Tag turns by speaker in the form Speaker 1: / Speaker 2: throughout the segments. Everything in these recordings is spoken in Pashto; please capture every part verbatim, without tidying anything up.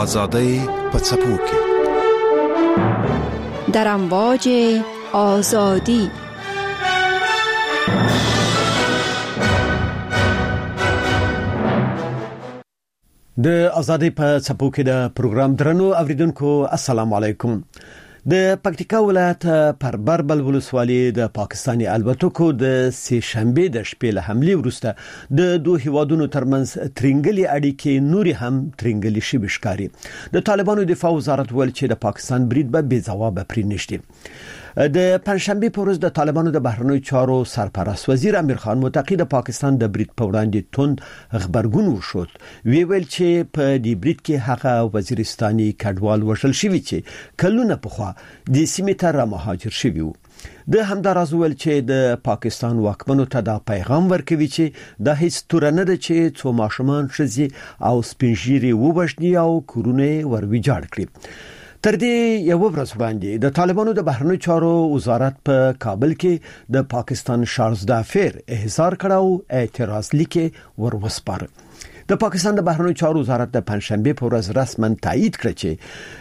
Speaker 1: آزادی په څپو کې
Speaker 2: در امواج آزادی.
Speaker 3: د آزادی په څپو کې د پروګرام درنو اوریدونکو السلام علیکم. د پکتیکا ولایت پربر بل ولسوالۍ د پاکستاني الوتکو د سه شنبه د شپې له حمله وروسته د دوه هیوادونو ترمنځ ترنګلي اړیکې نوري هم ترنګلي شي بشکاري. د طالبانو دفاع وزارت ول چې د پاکستان برید به بې ځواب پرې نشي. د پنځشنبه په ورځ د طالبانو د بهرنیو چارو سرپرست وزیر امیر خان متقی د پاکستان د برید په وړاندې تون خبرګون وشود. وی ویل چې په دې برید کې هغه وزیرستاني کډوال وشل شوی چې کلونه پخوا د سیمې ته را مهاجر شوی وو. د همداراز ویل چې د پاکستان واکمنو ته دا پیغام ورکوي چې دا هیڅ تورنه ده چې څو ماشومان شزي او سپینژيري وبشني او کورونه ورويجاړ کړي. تر دې یو ورځ باندې د طالبانو د بهرنیو چارو وزارت په کابل کې د پاکستان شارزدا فیر احضار کړو اعتراض لیکي وروسپار. د پاکستان د بهرنیو چارو وزارت د پنځشنبه په ورځ رسماً تایید کړ چې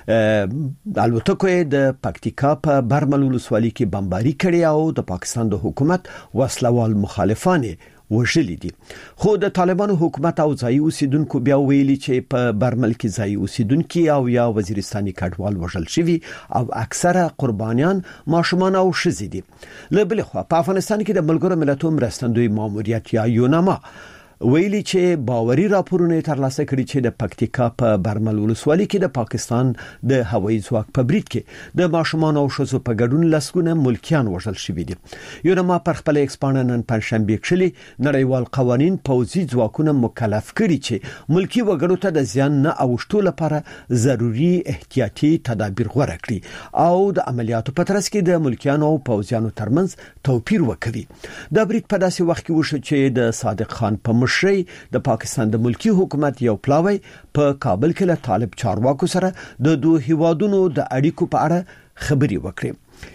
Speaker 3: الوتکو د پکتیکا په برمل ولسوالۍ کې بمباري کړې او د پاکستان د حکومت وسلوال مخالفان وژلي دي. خو د طالبانو حکومت او ځایي اوسیدونکو بیا ویلي چې په برمل کې ځایي اوسیدونکو او یا وزیرستاني کډوال وژل شوي او اکثره قربانیان ماشومان او ښځې دي. له بل خوا په افغانستان کې د ملګرو ملتونو مرستندوی ماموریت یا یوناما ویلي چې باوري راپورونه ترلاسه کړي چې د پکتیکا په برمل ولسوالۍ کې د پاکستان د هوایي ځواک په برید کې د ماشومان او ښځو په ګډون لسګونه ملکیان وژل شوي دي. یوناما پر خپل ایکسپانه نن پنځشنبه کښلي نړیوال قوانین پوځي ځواکونه مکلف کړي چې ملکی وګړو ته د زیان نه اوښتو لپاره ضروري احتیاطي تدابیر غوړه کړي او د عملیاتو په ترڅ کې د ملکیانو او پوځیانو ترمنځ توپیر وکړي. د برید په داسې وخت کې وشو چې د صادق خان په مشرۍ د پاکستان د ملکی حکومت یو پلاوی په کابل کې له طالب چارواکو سره د دوه هیوادونو د اړیکو په اړه خبري وکړي.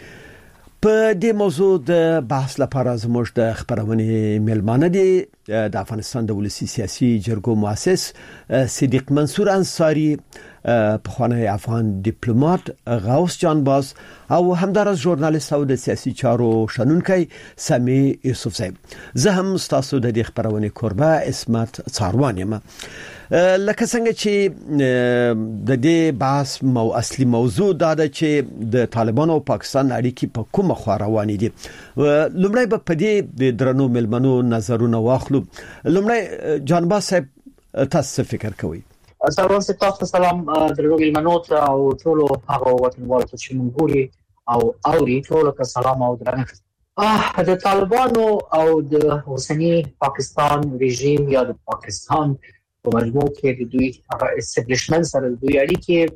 Speaker 3: په دې موضوع د بحث لپاره زموږ د خبرونه ملمانه دي د افغانستان د ولسی سیاسي جرګو مؤسس صدیق منصور انصاری، پخوانی افغان دیپلومات غوث جان باز او همدارس ژورنالیست او د سیاسي چارو شنونکی سمی یوسفزی. زه هم تاسو د دې خبرونه کوربه اسمت څاروان یم. لکه څنګه چې د دې بحث مو اصلي موضوع دا ده چې د طالبانو او پاکستان اړیکې په کومه خوا روانې دي. لومړی به په دې د درنو ملمنو نظرونه واخلو. لومړی جانباز صاحب تاسو فکر کوئ؟
Speaker 4: سلام ستاسو سلام درنو ملمنو او ټولو هغه وطنوالو چې موږ ګوري او اوري ټولو ته سلام او درنښت. اه د طالبانو او د اوسنی پاکستان رژیم یا د پاکستان په مجموع کې د دوی هغه استابلیشمنت سره د دوی اړیکې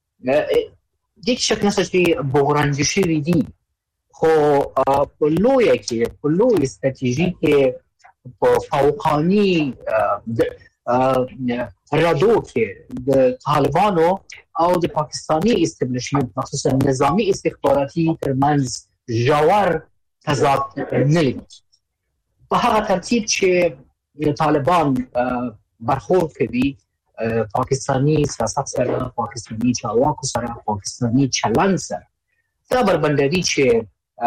Speaker 4: د هیڅ شک نشته چې بحرانجي شوي دي. خو په لویه کې په لوی استراتیژي کې په فوقاني رادو کې د طالبانو او د پاکستاني استابلیشمنت مخصوصا نظامی استخباراتي ترمنځ ژور تضاد نه لري. په هغه ترتیب چې طالبان برخورد کوي پاکستانی سیاست سره، پاکستانی چارواکو سره، پاکستانی چلند سره، دا بربندوي چې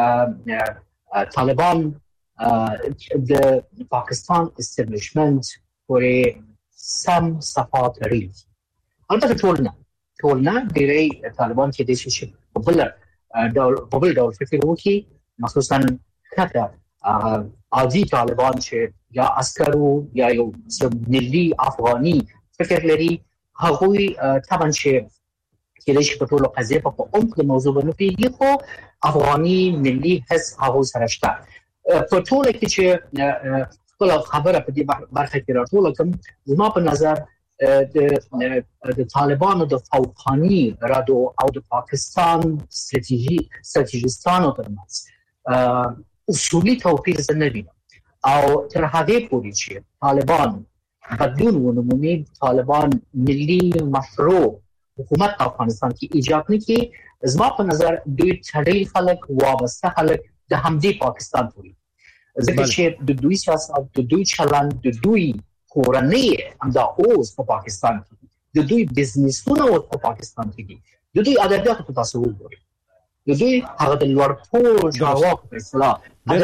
Speaker 4: طالبان د پاکستان استابلیشمنت پورې سم صفات لري. البته ټول نه ټول نه ډېری طالبان چې د شي په بل ډول په بل ډول فکر وکړي، مخصوصا کته عادي طالبان چې یا عسکرو یا یو ملي افغاني فکر لري، هغوی طبعا چې کله چې په ټولو قضیه په عمق د موضوع باندې پیږي، خو افغاني ملي حس هغه سره شته. په ټوله کې چې خپل خبره په دې برخه کې راټول کوم، زما په نظر د طالبانو د فوقاني رادو او د پاکستان استراتیژي استراتیژیستانو ترمنځ اصولي توپیر نه وي او تر هغه پورې چې طالبان بدلون ونموني، طالبان ملي مشروع حکومت افغانستان کې ایجاد نه کړي، زما په نظر دوی تړي خلک وابسته خلک د همدې پاکستان پورې، ځکه چې د دوی سیاست، د دوی چلند، د دوی کورنۍ همدا اوس په پاکستان کې د دوی بزنسونه او په پاکستان کې دي، د دوی ادبیات په تاسو وګورئ، د دوی هغه د لوړ پوړ چارواکو په اصطلاح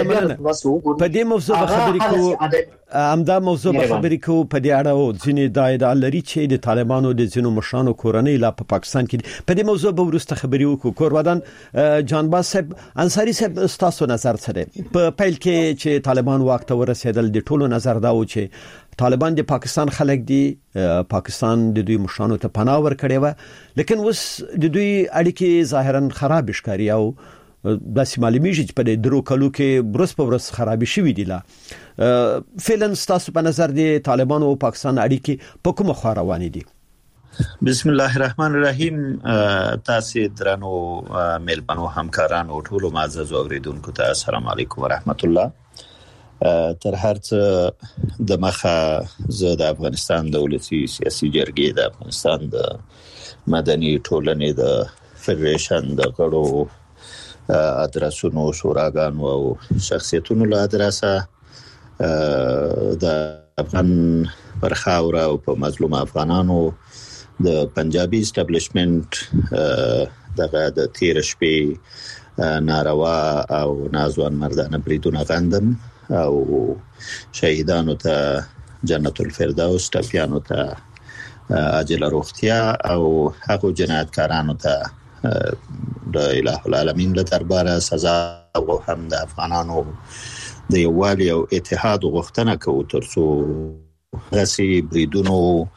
Speaker 3: په دې موضوع خبرې کوو، همدا موضوع خبرې کوو په دې اړه او ځینې دا ادعا لري چې د طالبانو د ځینو مشرانو کورنۍ لا په پاکستان کې په دې موضوع به وروسته خبرې وکړو. کورودان جانباز صاحب انصاری صاحب تاسو نظر څه دی په پیل کې چې طالبان واک ته ورسېدل؟ د ټولو نظر دا و چې طالبان د پاکستان خلک دي، پاکستان د دوی مشرانو ته پناه ورکړې و، لیکن اوس د دوی اړیکې ظاهرا خراب ښکاري او د سیمالیمیږي چې په درو کلو کې برس په برس خرابې شوې دي. لا فعلا تاسو په نظر دي طالبان او پاکستان اړیکې په کومه خوا روانې دي؟
Speaker 5: بسم الله الرحمن الرحیم. تاسو درنو ملبانو همکارانو ټولو معزز اوریدونکو ته السلام علیکم ورحمت الله. تر هرڅه د مخه زه د افغانستان دولتي سیاسي جرګې د افغانستان د مدني ټولنې د فدریشن د غړو ادرسونو، شوراګانو او شخصیتونو له ادرسه د افغان پر خاوره او په مظلوم افغانانو د پنجابي اسټابلیشمنت دغه د تیر شپې ناروا او نازوان مردانه بریدونه غندم او شهیدانو ته جنت الفردوس، ټپیانو ته عاجل روغتیا او هغو جنایتکارانو ته د الٰه العالمین له درباره سزا او هم د افغانانو د یووالي او اتحاد غوښتنه کوو ترڅو غسی بریدونو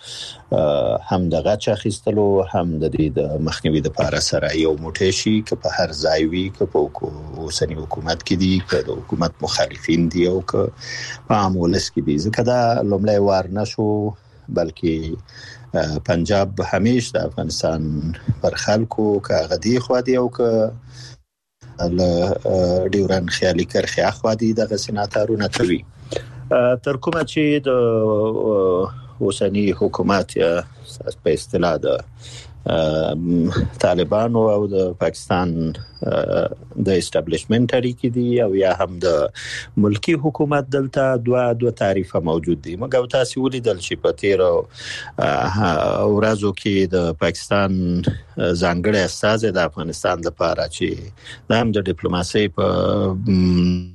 Speaker 5: هم د غچ اخیستلو هم د دې د مخنیوي لپاره سره یو موټی شي که په هر ځای وي، که په اوسني حکومت کې دي، که د حکومت مخالفین دي او که په عام ولس کې دي. ځکه دا لومړی وار نشو بلکې پنجاب همیش د افغانستان پر خلکو که غدي خو دي او که ل ډیورن خیالي کرخه خو دي د سناتارونه کوي. تر کومه چې د اوسنی حکومت یا په اصطلاح د طالبانو او د پاکستان د اسټابلیشمنت اړیکې دي او یا هم د ملکی حکومت دلته دوه دوه تعریفه موجود دي. موږ تاسو ولیدل چې په تیر ورځو کې د پاکستان ځانګړی استازی د افغانستان لپاره چې د هم د ډیپلوماسي په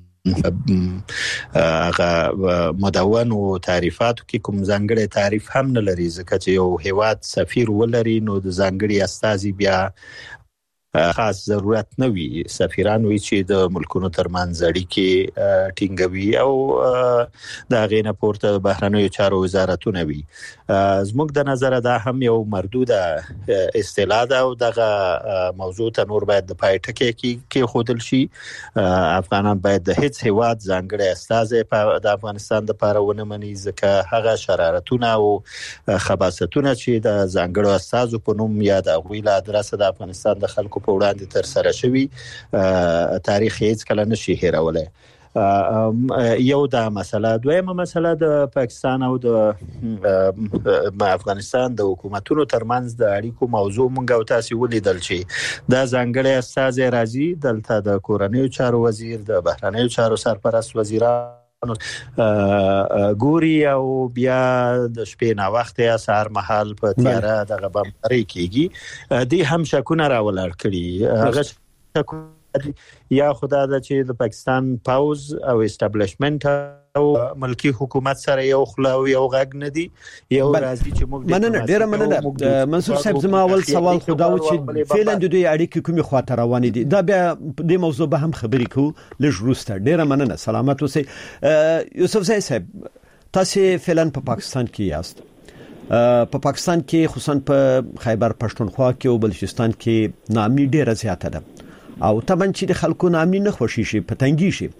Speaker 5: هغه مدون او تعریفاتو کې کوم ځانګړی تعریف هم نه لري، ځکه چې یو هیواد سفیر ولري نو د ځانګړي استازي بیا خاص ضرورت نه وي. سفیران وي چې د ملکونو ترمنځ اړیکې ټینګوي او د غینه پورته بهرنیو چارو وزارتونه وي. زموږ د نظر دا هم یو مردوده اصطلاح ده او دغه موضوع ته نور باید د پای ټکی کې خودل شي. افغانان باید د هیڅ هیواد ځانګړي استازي د افغانستان لپاره ونه مني، ځکه هغه شرارتونه او خباثتونه چې د ځانګړو استازو په نوم یا د غوی له ادرسه د افغانستان د خلکو په وړاندې تر سره شوی تاریخ هیڅ کله نشي هیرولای. یو دا مسله. دویمه مسله د پاکستان او د افغانستان د حکومتونو ترمنځ د اړیکو موضوع مونږ او تاسو ولیدل چې دا ځانګړی استازي راځي دلته د کورنیو چارو وزیر، د بهرنیو چارو سرپرست وزیران ګوري او بیا د شپې نا وخت یا سهار مهال په تیاره دغه بمباري کیږي. دي هم شکونه راولړ کړي. هغه شکونه یا خدا د چې د پاکستان پاوز او اسټابلیشمنت او ملکی حکومت سره یو خلا او یو غږ نه دی، یو راځي چې موږ
Speaker 3: مننه ډیره مننه منصور صاحب. زما اول سوال خدا و چې فعلا د دوی اړیکې کومې خواته روانې دي، دا بیا د موضوع به هم خبرې کوو لږ وروسته. ډیره مننه، سلامت اوسئ. یوسف زئی صاحب، تاسو فعلا په پاکستان کې یاست. په پاکستان کې خصوصا په خیبر پښتونخوا کې او بلوچستان کې ناامني ډیره زیاته ده او طبعا چې د خلکو نامي نه خوشي شي پتنګي شي.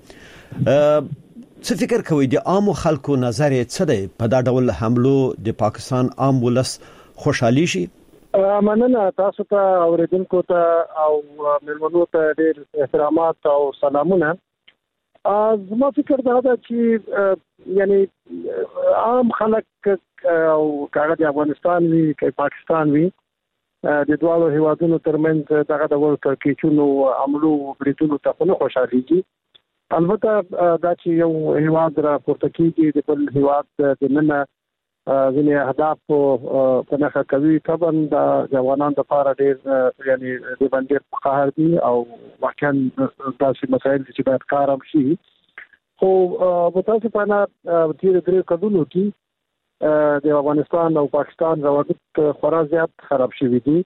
Speaker 3: څه فکر کوي د عام خلکو نظر څه دی په دا ډول حملو د پاکستان عام ولس خوشحالي شي؟
Speaker 6: مننه تاسو ته اوریدونکو ته او ملمنو ته ډیر احترامات او سلامونه. زما فکر دا ده چې یعنی عام خلک او کاغذ افغانستان وی کې پاکستان وی د دوه هیوادونو ترمنځ دغه ډول کړکېچونو عملو بریدونو ته نه خوشاليږي. البته دا چې یو هیواد را پورته کیږي د بل هیواد د نن ځینې اهداف په نخښه کوي. طبعا د افغانانو لپاره ډېر یعنی د باندې قهر دي او واقعا داسې مسایل چې باید کار هم شي. خو متاسفانه تیر درې کلونو کې د افغانستان او پاکستان روابط خورا زیات خراب شوي دي.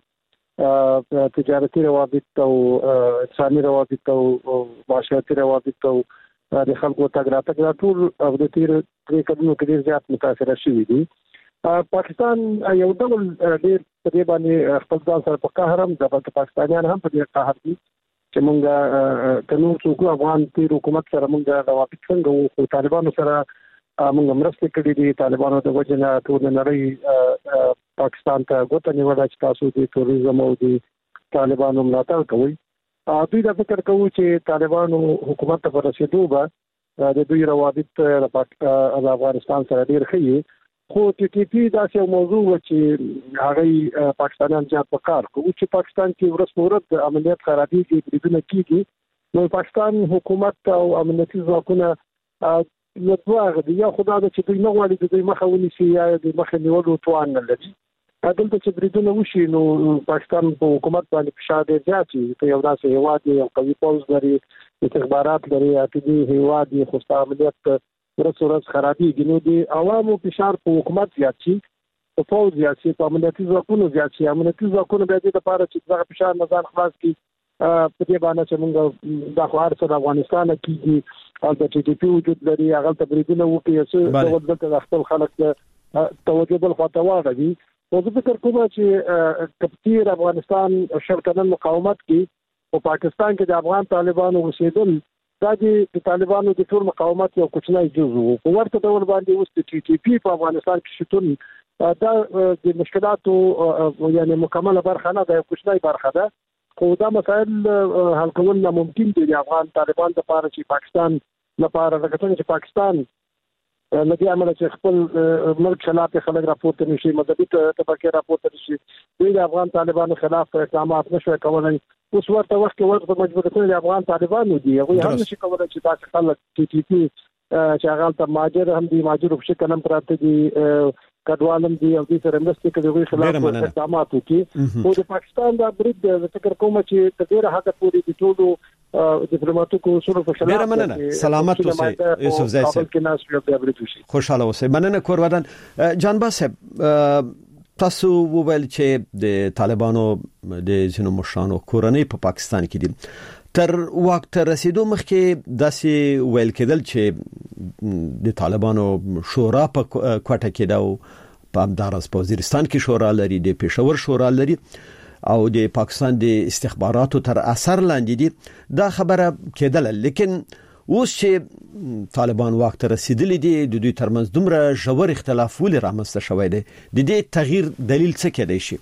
Speaker 6: تجارتي روابط او انساني روابط او معاشرتي روابط او د خلکو تګ راتګ ټول د تیر درې کلونو کې ډېر زیات متاثره شوي دي. پاکستان یو ډول ډېر په دې باندې خپل ځان سره په قهر هم د پاکستانیان هم په دې قهر دي چې موږ د نور څوک افغان تیر حکومت سره موږ روابط څنګه وو. خو طالبانو سره موږ مرسته کړې دي. طالبانو د وجه نه ټول نړۍ پاکستان ته ګوته نیوله چې تاسو د توریزم او د طالبانو ملاتړ کوئ. دوی دا فکر کوي چې طالبانو حکومت ته رسیدو به د دوی روابط د افغانستان سره ډېر ښه. خو ټي ټي پی داسې یو موضوع و چې هغه پاکستانیان زیات په کار کوي چې پاکستان کې ورځ په ورځ د امنیت خرابېږي، بریدونه کېږي. نو پاکستان حکومت او امنیتي ځواکونه یو دوه دي، یا خدا د چې دوی نه غواړي د دوی مخه ونیسي یا د مخه نیولو توان نه لري. دلته چې بریدونه وشي نو پاکستان په حکومت باندې فشار ډېر زیات شي. ته یو داسې هیواد دی، یو قوي پوځ لري، استخبارات لري، عقیدي هیواد دی، خو ستا امنیت ورځ ورځ خرابېږي. نو د عوامو فشار په حکومت زیات شي، په پوځ زیات شي، په امنیتي ځواکونو زیات شي. امنیتي ځواکونه بیا دې لپاره چې دغه فشار نه ځان خلاص کړي په دې باندې چې موږ دا خو هر څه د افغانستان کېږي، هلته ټي ټي پی وجود لري، هغلته بریدونه وکړي، څه ډول دلته د خپل خلک توجه بل خواته واړوي. نو زه فکر کوم چې کپتیر افغانستان شرکنن مقاومت کې او پاکستان کې د افغان طالبانو اوسېدل دا د طالبانو د ټول مقاومت یو کوچنی جزء و. په ورته ډول باندې اوس د ټي ټي پی په افغانستان کې شتون دا د مشکلاتو یعنی مکمله برخه نه ده، یو کوچنی برخه ده. خو دا مسایل حل کول ناممکن دي د افغان طالبان لپاره چې پاکستان لپاره لکه څنګه چې پاکستان لدې عمله چې خپل ملک خلاف خلک راپورته نشي، مذهبي طبقه راپورته نشي، دوی د افغان طالبانو خلاف اقدامات نشوي کولای. اوس ورته وخت کې ورته مجبورتونه د افغان طالبانو دي، هغه هم نشي کولای چې تاسو خلک ټي ټي پی چې هغه ته ماجر هم دي، ماجر په شکل هم پراته دي، کډوالم دي او د سره مرستې کوي، دوی خلاف اقدامات وکړي. او د پاکستان دا برید د فکر کوم چې د ډیره حد پورې د ټولو ډیپلوماټیکو اصولو په خلاف
Speaker 3: مننه. سلامت اوسئ یوسف زئی صاحب، خوشاله اوسئ. مننه کور ودان. جان باسب تاسو وویل چې د طالبانو د ځینو مشرانو کورنۍ په پاکستان کې دي. تر وخت رسیدو مخکې داسې ویل کېدل چې د طالبانو شورا په کوټه کې دا په همدارس په وزیرستان کې شورا لري، د پېښور شورا لري او د پاکستان د استخباراتو تر اثر لاندې دي. دا خبره کېدل، لیکن اوس چې طالبان وخت رسیدلی دي د دوی ترمنځ دومره ژور اختلاف ولې رامنځته شوی دی، د دې تغییر دلیل څه کېدای شي؟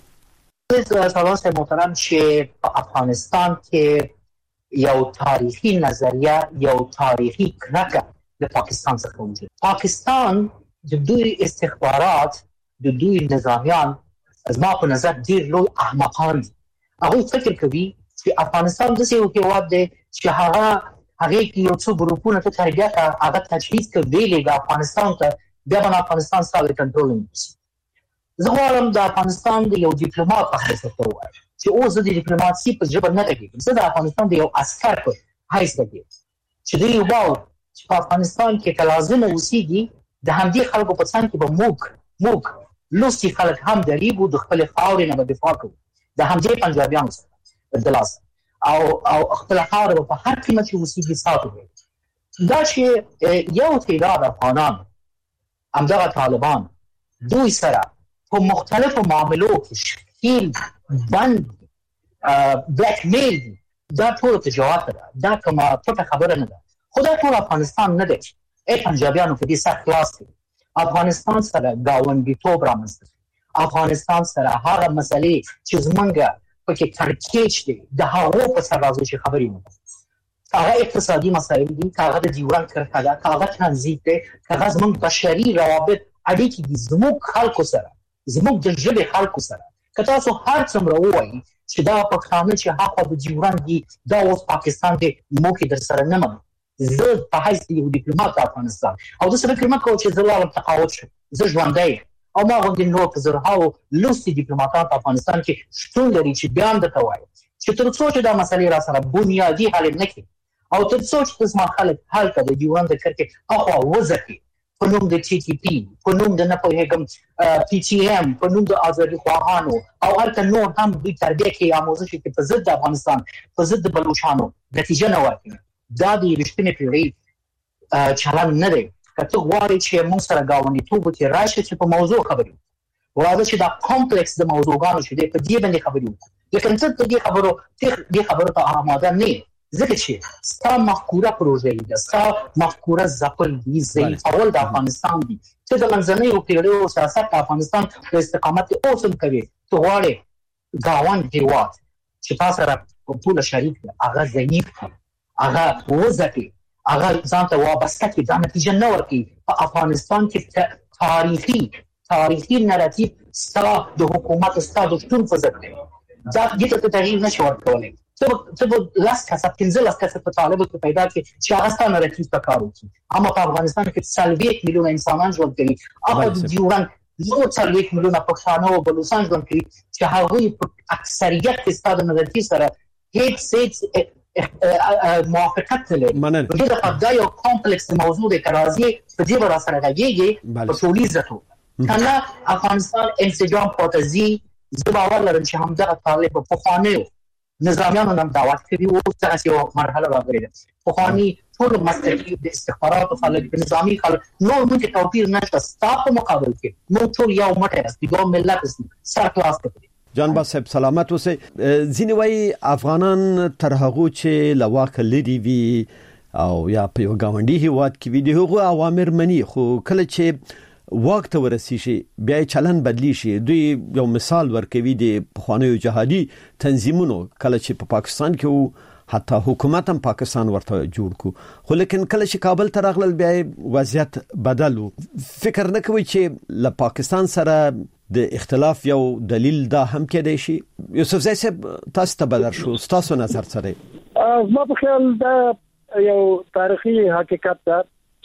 Speaker 4: سلام محترم، چې په افغانستان کې یو تاریخي نظریه، یو تاریخي کرکه د پاکستان څخه وجود. پاکستان د دوی استخبارات، د دوی نظامیان زما په نظر ډېر لوی احمقان دي. هغوی فکر کوي چې افغانستان داسې یو هېواد دی چې هغه هغې کې یو څو ګروپونه ته تربیه کړه، هغه تجهیز کړه، ویلېږه افغانستان ته، بیا به افغانستان ستا د کنټرول نه وځي. زه غواړم د افغانستان د یو ډیپلومات په حیث ورته ووایم چې اوس زه د ډیپلوماسي په ژبه نه غږېږم، زه د افغانستان د یو عسکر په حیث غږېږم چې دوی وواو چې په افغانستان کې که لازمه اوسېږي د همدې خلکو په څنګ کې به موږ موږ لوستي خلک هم درېږو، د خپلې خاورې نه به دفاع کوو، د همدې پنجابیانو سره د لاسه او او خپله خاوره به په هر قیمت چې اوسېږي ساتو. دا چې یو تعداد افغانان همدغه طالبان دوی سره په مختلفو معاملو کې ښکیل بند بلیک میل دي، دا ټوله تجارت ده، دا کومه پټه خبره نه ده. خو دا ټول افغانستان نه دی چې ای پنجابیانو په دې سخت خلاص کړي. افغانستان سره ګاونډیتوب رامنځته کړي، افغانستان سره هغه مسلې چې زمونږ پکې کړکېچ دی د هغو په سر راځو چې خبرې نه کوو. که هغه اقتصادي مسایل دي، که هغه د ډیورنډ کرښه ده، که هغه ترانزیت دی، که هغه زمونږ بشري روابط اړیکې دي زمونږ خلکو سره، زمونږ د ژبې خلکو سره. که تاسو هر څومره ووایي چې دا پښتانه چې هاخوا د ډیورنډ دي دا اوس پاکستان دی، موږ در سره نه منو. زه په حیث د یو ډیپلومات د افغانستان او داسې فکر مه کوه چې زه لاړم تقاعد شم، زه ژوندی یم او ما غوښتل نو په زرهاو لوستي ډیپلوماټان په افغانستان کې شتون لري چې بیان درته وایي چې تر څو چې دا مسلې را سره بنیادی حل نه کړي او تر څو چې زما خلک حل کړي د ډیورنډ کرښې اخوا وځي په نوم د ټي ټي پی په نوم د نه پوهېږم پی ټي ایم په نوم د آزادي خواهانو او هلته نور هم دوی تربیه کوي آموزش کوي په ضد د افغانستان په ضد د بلوچانو نتیجه نه ورکوي دا د رښتینې پیړۍ چلن نه دی که ته غواړې چې موږ سره ګاونډیتوب وکړې راشه چې په موضوع خبرې وکړو راځه چې دا کمپلیکس د موضوعګانو چې دی په دې باندې خبرې وکړو لیکن ته د دې خبرو دې خبرو ته آماده نه یې ځکه چې ستا مفکوره پروژې ده ستا مفکوره ځپل دي ضعیفول د افغانستان دي چې د منځنیو پیړیو سیاست په افغانستان په استقامت اوس هم کوي ته غواړې ګاونډ هېواد چې تا سره په ټوله شریک دی هغه ضعیف کړي هغه وځپي هغه ځان ته وابسته کړي دا نتیجه نه ورکوي په افغانستان کې تاریخي تاریخي نراتیو ستا د حکومت ستا د شتون په ضد دی دا دې ته تغییر نشي ورکولی ته به لاس کسه پنځه لاس کسه په طالبو کې پیدا کړي چې هغه ستاسو نراتیو ته کار وکړي اما په افغانستان کې څلوېښت میلیونه انسانان ژوند کوي هغه د ډیورنډ یو څلوېښت میلیونه پښتانه او بلوچستان ژوند کوي چې هغوی په اکثریت کې ستاسو نراتیو سره هیڅ هیڅ موافقت لري په دې لپاره دا یو کمپلیکس موضوع دی که راځي په دې به راسره غږېږي په ټولیزه توګه کنه افغانستان انسجام پاتې زه باور لرم چې همدغه طالب پخوانیو نظامیانو نم دعوت کړي او څنګه یو مرحله راغلې ده پخوانی ټول مسلکي د استخباراتو خلک د نظامی خلک نو موږ توپیر نشته ستاسو په مقابل کې موږ ټول یو موټی است یو ملت است سر کلاس کوي
Speaker 3: جان باسب سلامت اوسئ ځینې وایي افغانان تر هغو چې له واکه لرې وي او یا په یو ګاونډي هېواد کې وي د هغو اوامر مني خو کله چې واک ته ورسیږي بیا چلن بدلی شي دوی یو مثال ورکوي د پخوانیو جهادي تنظیمونو کله چې په پا پاکستان کې حتی حکومت هم پاکستان ورته جوړ کو خو لیکن کله چې کابل ته راغلل بیا وضعیت بدلو فکر نه کوي چې له پاکستان سره د اختلاف یو دلیل دا هم کېدای شي یوسف زئی صاحب تاسو ته بدر شو تاسو نظر سره
Speaker 6: زما په خیال دا یو تاریخي حقیقت ده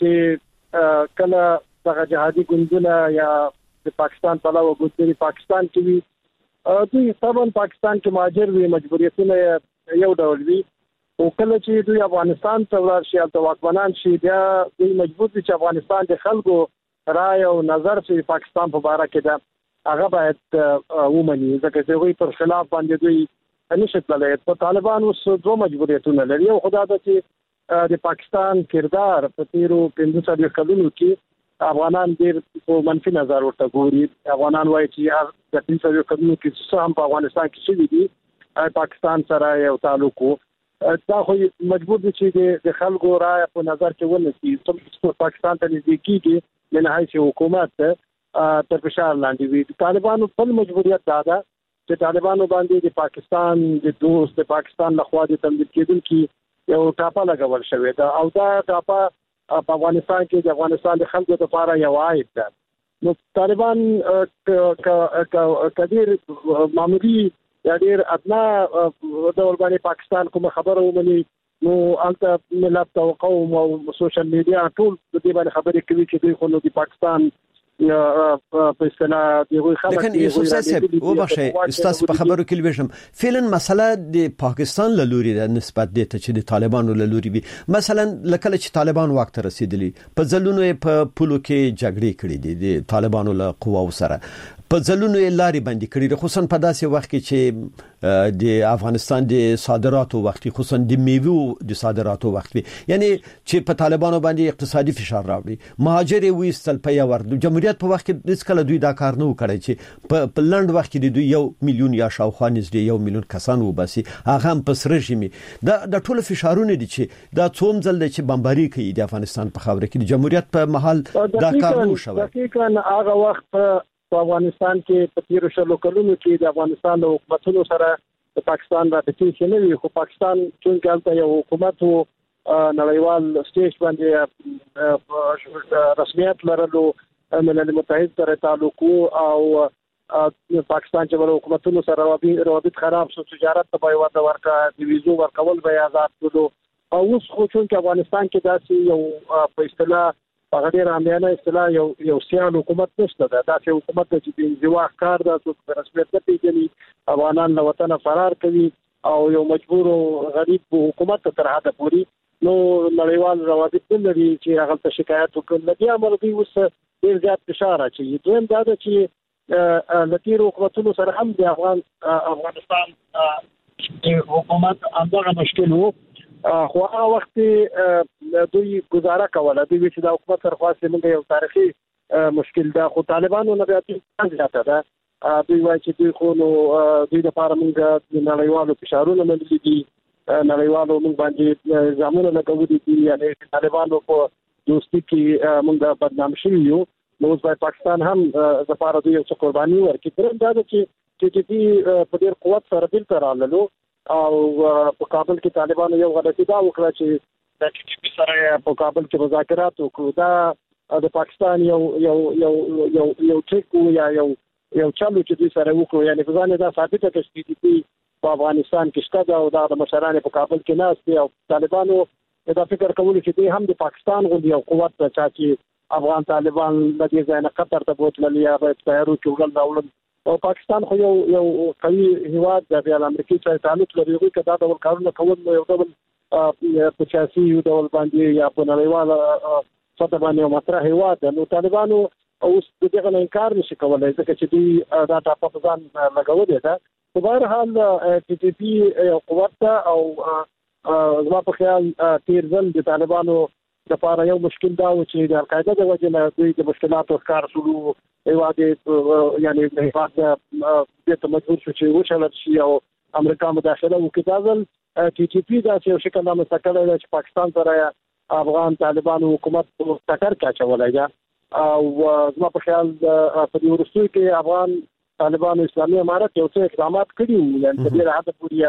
Speaker 6: چې کله دغه جهادي ګوندونه یا د پاکستان په علاوه ګوندونه پاکستان کې وي دوی طبعا پاکستان کې مهاجر وي مجبوریتونه یو ډول وي او کله چې دوی افغانستان ته ورشي او واکمنان شي بیا دوی مجبور دي چې افغانستان د خلکو رائے او نظر چې پاکستان په اړه کې ده هغه باید ومني ځکه چې دوی پر خلاف باندې دوی نشي تللی په طالبان اوس دوه مجبوریتونه لري او خدای ته چې د پاکستان کردار په تیرو پنځه څلوېښت کلونو کې افغانان ډېر په منفي نظر ورته ګوري افغانان وایي چې د پنځه څلوېښت کلونو کې څه هم په افغانستان کې شوي دي پاکستان سره یو تعلق و دا خو مجبور دي چې د خلکو رایه په نظر کې ونیسي پاکستان ته نږدې کېږي د حیث حکومت تر فشار لاندې وي طالبانو خپل مجبوریت دا ده چې طالبانو باندې د پاکستان د دوست د پاکستان لخوا د تمدید کېدونکي یو ټاپه لګول شوې ده او دا ټاپه په افغانستان کې د افغانستان د خلکو لپاره یو عائد ده نو طالبان کډیر معمولی یا ډیر ادنا ډول باندې پاکستان کوم خبره ومني نو البته ملت او قوم او سوشل میډیا ټول د دې باندې خبرې کوي چې دوی خو نو د پاکستان یا په اصطلاح دی خلک
Speaker 3: لیکن یوسف صاحب او بخښه استاد په خبرو کې لويشم فعلا مسله د پاکستان له لوري د نسبت د ته چې د طالبانو له لوري وي مثلا لکه چې طالبان وخت رسیدلی په ځلونو په پولو کې جګړې کړې دي د طالبانو له قواو سره په ځلونو یې لاري باندې کړې خصوصا په داسې وخت کې چې د افغانستان د صادراتو وخت خصوصا د میوو د صادراتو وخت یعنی چې په طالبانو باندې اقتصادي فشار راوړي مهاجر ویستل په یو ورته جمهوریت په وخت کې هیڅ کله دوی دا کار نه وکړي چې په لند وخت کې دوی یو میلیون یا شاوخوا نږدې یو میلیون کسان وباسي هغه هم په سره شي دا د ټولو فشارونه دي چې دا څوم ځل چې بمباري کوي د افغانستان په خاور کې د جمهوریت په محل دا کار نه شوی
Speaker 6: دقیقاً هغه وخت په افغانستان کې په تیرو شلو کلونو کې د افغانستان د حکومتونو سره د پاکستان رابطې چې نه وي خو پاکستان چې هلته یو حکومت او نړیوال سټیج باندې رسمیت لرلو ملل متحد سره تعلق او پاکستان چې له حکومتونو سره روابط خراب شو تجارت ته به وده ورکړه د ویزو ورکول به آزاد کړو او اوس خو چې افغانستان کې داسې یو په اصطلاح هغه ډیر عامیانه اصطلاح یو یو سیال حکومت نشته دا داسې حکومت چې د انزوا کار د څوک رسمیت نه پیژني افغانان له وطن فرار کوي او یو مجبور غریب حکومت تر حده پوري نو نړیوال روابط لري چې هغه ته شکایت وکړي بیا مرګي اوس ډیر زیات فشار اچي دویم دا چې لتیر حکومتونو سره هم د افغان افغانستان حکومت همدغه مشکل وو خو هغه وخت دوی گزاره کوله دوی چې د حکومت سره خاصه موږ یو تاریخي مشکل ده خو طالبانو نه بیا ځاته ده دوی وایي چې دوی خو نو دوی د لپاره موږ د نړیوالو فشارونو منلي دي نړیوالو موږ باندې ځامونه لګولي دي یعنی طالبانو په دوستي کې موږ بدنام شوي یو نو اوس باید پاکستان هم د لپاره دوی یو څه قرباني ورکړي درم دا چې چې چې په ډېر قوت سره دلته راللو او په کابل کې طالبانو یو غلطي دا وکړه چې د ټي ټي پي سره په کابل کې مذاکرات وکړو دا د پاکستان یو یو یو یو یو ټریک یا یو یو چالو چې دوی سره وکړو یعنی په ځانه دا ثابته کړي چې ټي ټي پي په افغانستان کې شته دا او د مشرانو په کابل کې ناست او طالبانو دا فکر کوي چې دوی هم د پاکستان غوندي یو قوت ته چې افغان طالبان د دې ځای نه قطر ته بوتل یا په تیارو کې وګل راول او پاکستان خو یو یو قوي هیواد د امریکای سره تعلق لري چې دا ډول کارونه کوي یو ډول په سیاسي یو ډول باندې یا په نړیواله سطح باندې مطرح هیواد نو طالبانو اوس دغه نه انکار نشي کولای ځکه چې دوی دا تاسو ځان لګولې ده په هر حال ټي ټي پی قوت او زما په خیال تیر ځل د طالبانو د لپاره یو مشکل دا و چې د القاعده د وجه نه دوی د مشکلاتو ښکار شروع هیواد یعنی د هیواد د ته مجبور شو چې وشل شي او امریکا مداخله وکړي دا ځل ټي ټي پی دا چې شکل نامه سکړه چې پاکستان سره افغان طالبانو حکومت په ټکر کې اچولای دا او زما په خیال په دې ورسوي کې افغان طالبانو اسلامي امارت یو څه اقدامات کړي وو یعنی د دې حد پورې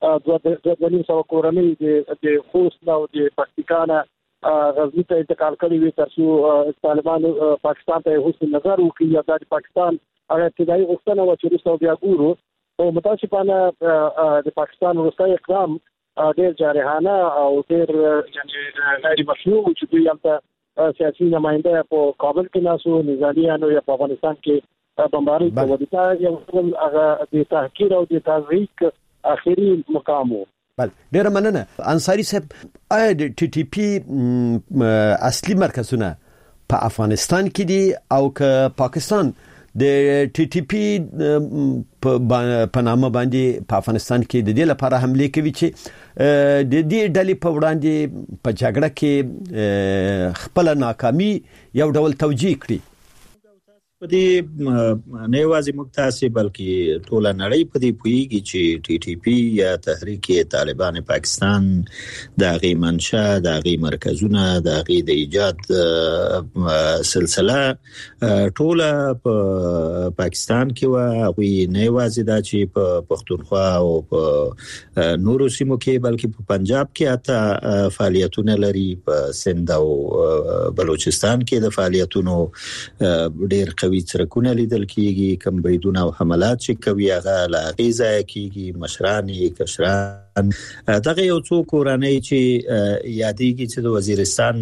Speaker 6: د د نیم سو کورنۍ د خوست او د پاکستان غزنی ته انتقال کړي وي ترڅو طالبانو پاکستان ته حسن نظر وکړي یا د پاکستان هغه ابتدایي غوښتنه و چې روسو بیا ګورو او متاسفانه د پاکستان وروستي اقدام ډېر جارحانه او ډېر یعنی غیر مشروع چې دوی هم سیاسي نماینده په کابل کې ناسو نظامیانو یا په افغانستان کې بمباري کوي دا یو هغه د تحقیر او د تحریک اخیری مقام وو
Speaker 3: بله ډیره مننه انصاری صاحب آیا د ټي ټي پی اصلي مرکزونه په افغانستان کې دي او که پاکستان د ټي ټي پی په نامه باندې په افغانستان کې د دې لپاره حمله کوي چې د دې ډلې په وړاندې په جګړه کې خپل ناکامي یو ډول توجیه کړي
Speaker 5: په دې نه یوازې موږ تاسو بلکې ټول نړۍ په دې پوهیږي چې ټي ټي پی یا تحریک طالبان پاکستان د غي منشا د غي مرکزونه د غي د ایجاد سلسله ټول په پاکستان کې و غوي نه یوازې دا چې په پښتونخوا او په نورو سیمو کې بلکې په پنجاب کې اته فعالیتونه لري په سند او بلوچستان کې د فعالیتونو ډېر قوي ترکونه لیدل کیږي کوم بریدونه او حملات چې کوي هغه لا غیزه کیږي مشرانی کشران دغه یو څو کورنۍ چې یادېږي چې د وزیرستان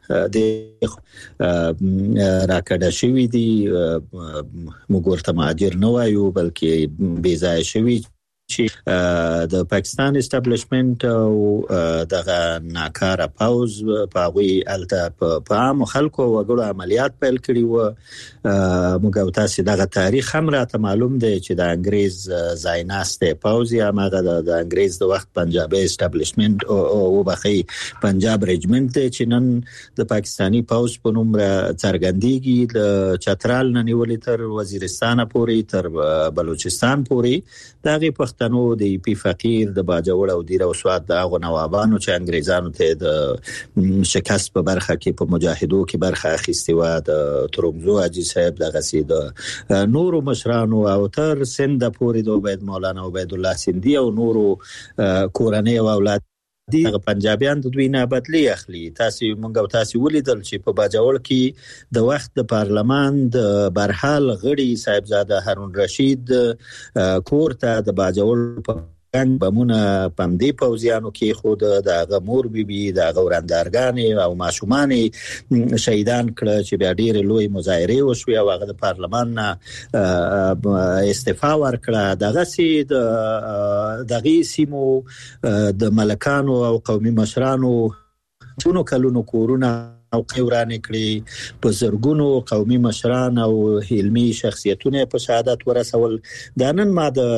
Speaker 5: د راکړه شوی دي موږ ورته مهاجر نه وایو بلکې بې ځای شوی چې د پاکستان اسټابلیشمنت او دغه ناکاره پاوز په غوي الته په عام خلکو وګړو عملیات پیل کړي و موږ تاسو دغه تاریخ هم راته معلوم دی چې د انګريز زایناسته پاوز یا ماغه د انګريز د وخت پنجابي اسټابلیشمنت او بخي پنجاب رجمنت چې نن د پاکستانی پاوز په نوم څرګندېږي د چترال نه نیولې تر وزیرستان پورې تر بلوچستان پورې دغه تنو د پی فقیر د باجوړ او دیر او سواد د هغه نوابانو چې انګريزانو ته د شکست په برخه کې په مجاهدو کې برخه اخیستي و د ترمزو اجي صاحب د غسید نورو مشرانو او تر سند پورې د عبید مولانا عبید الله سیندی او نورو کورنۍ او اولاد دغه پنجابیان د دوی نه بدلی اخلي تاسو مونږ تاسو ولیدل چې په باجوړ کې د وخت د پارلمان د برحال غړي صاحبزاده هارون رشید کور ته د باجوړ په ګنګ بمونه پمدي پوزیانو کې خود د غمور بیبي د غوراندارګان او ماشومان شهیدان کړه چې بیا ډېر لوی مظاهره وشوي او هغه د پارلمان نه استعفا ورکړه. دغه سي د دغه سیمو د ملکانو او قومي مشرانو څونو کلونو کورونه او قورانه کړی په زرګونو قومي مشران او علمي شخصیتونه په شهادت ورسول. دا نن ما د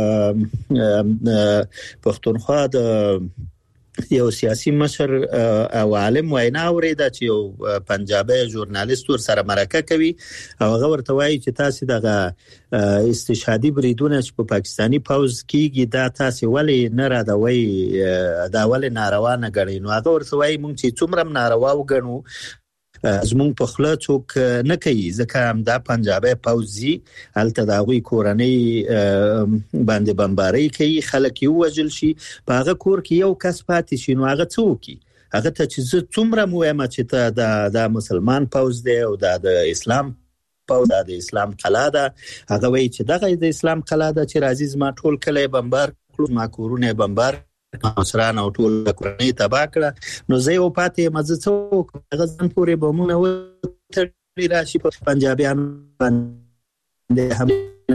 Speaker 5: پښتونخوا د یو سیاسي مشر او عالم وینا اوریده چې یو پنجابي ژورنالیست ور سره مرکه کوي او هغه ورته وایي چې تاسو دغه استشهادي بریدونه چې په پاکستانی پوز کېږي دا تاسو ولې نه را دوي دا ولې ناروا نه ګڼئ؟ نو هغه ورته وایي مونږ چې څومره ناروا وګڼو زمونږ په خله څوک نه کوي ځکه هم دا پنجابي پوزي هلته د هغوی کورنۍ باندې بمباري کوي، خلک یې وژل شي، په هغه کور کې یو کس پاتې شي نو هغه څه وکړي؟ هغه ته چې زه څومره مهمه چې ته د مسلمان پوز دی او د اسلام پوز د اسلام قلا ده، هغه وایي چې دغه د اسلام قلا ده چې راځي زما ټول کلی بمبار کړو، ما کورونه بمبار مشران او ټول کورنۍ تباه کړه، نو زه یو پاتې مزه څوک هغه ځان پورې بمونه وتړي راشي په پنجابیانو باندې هم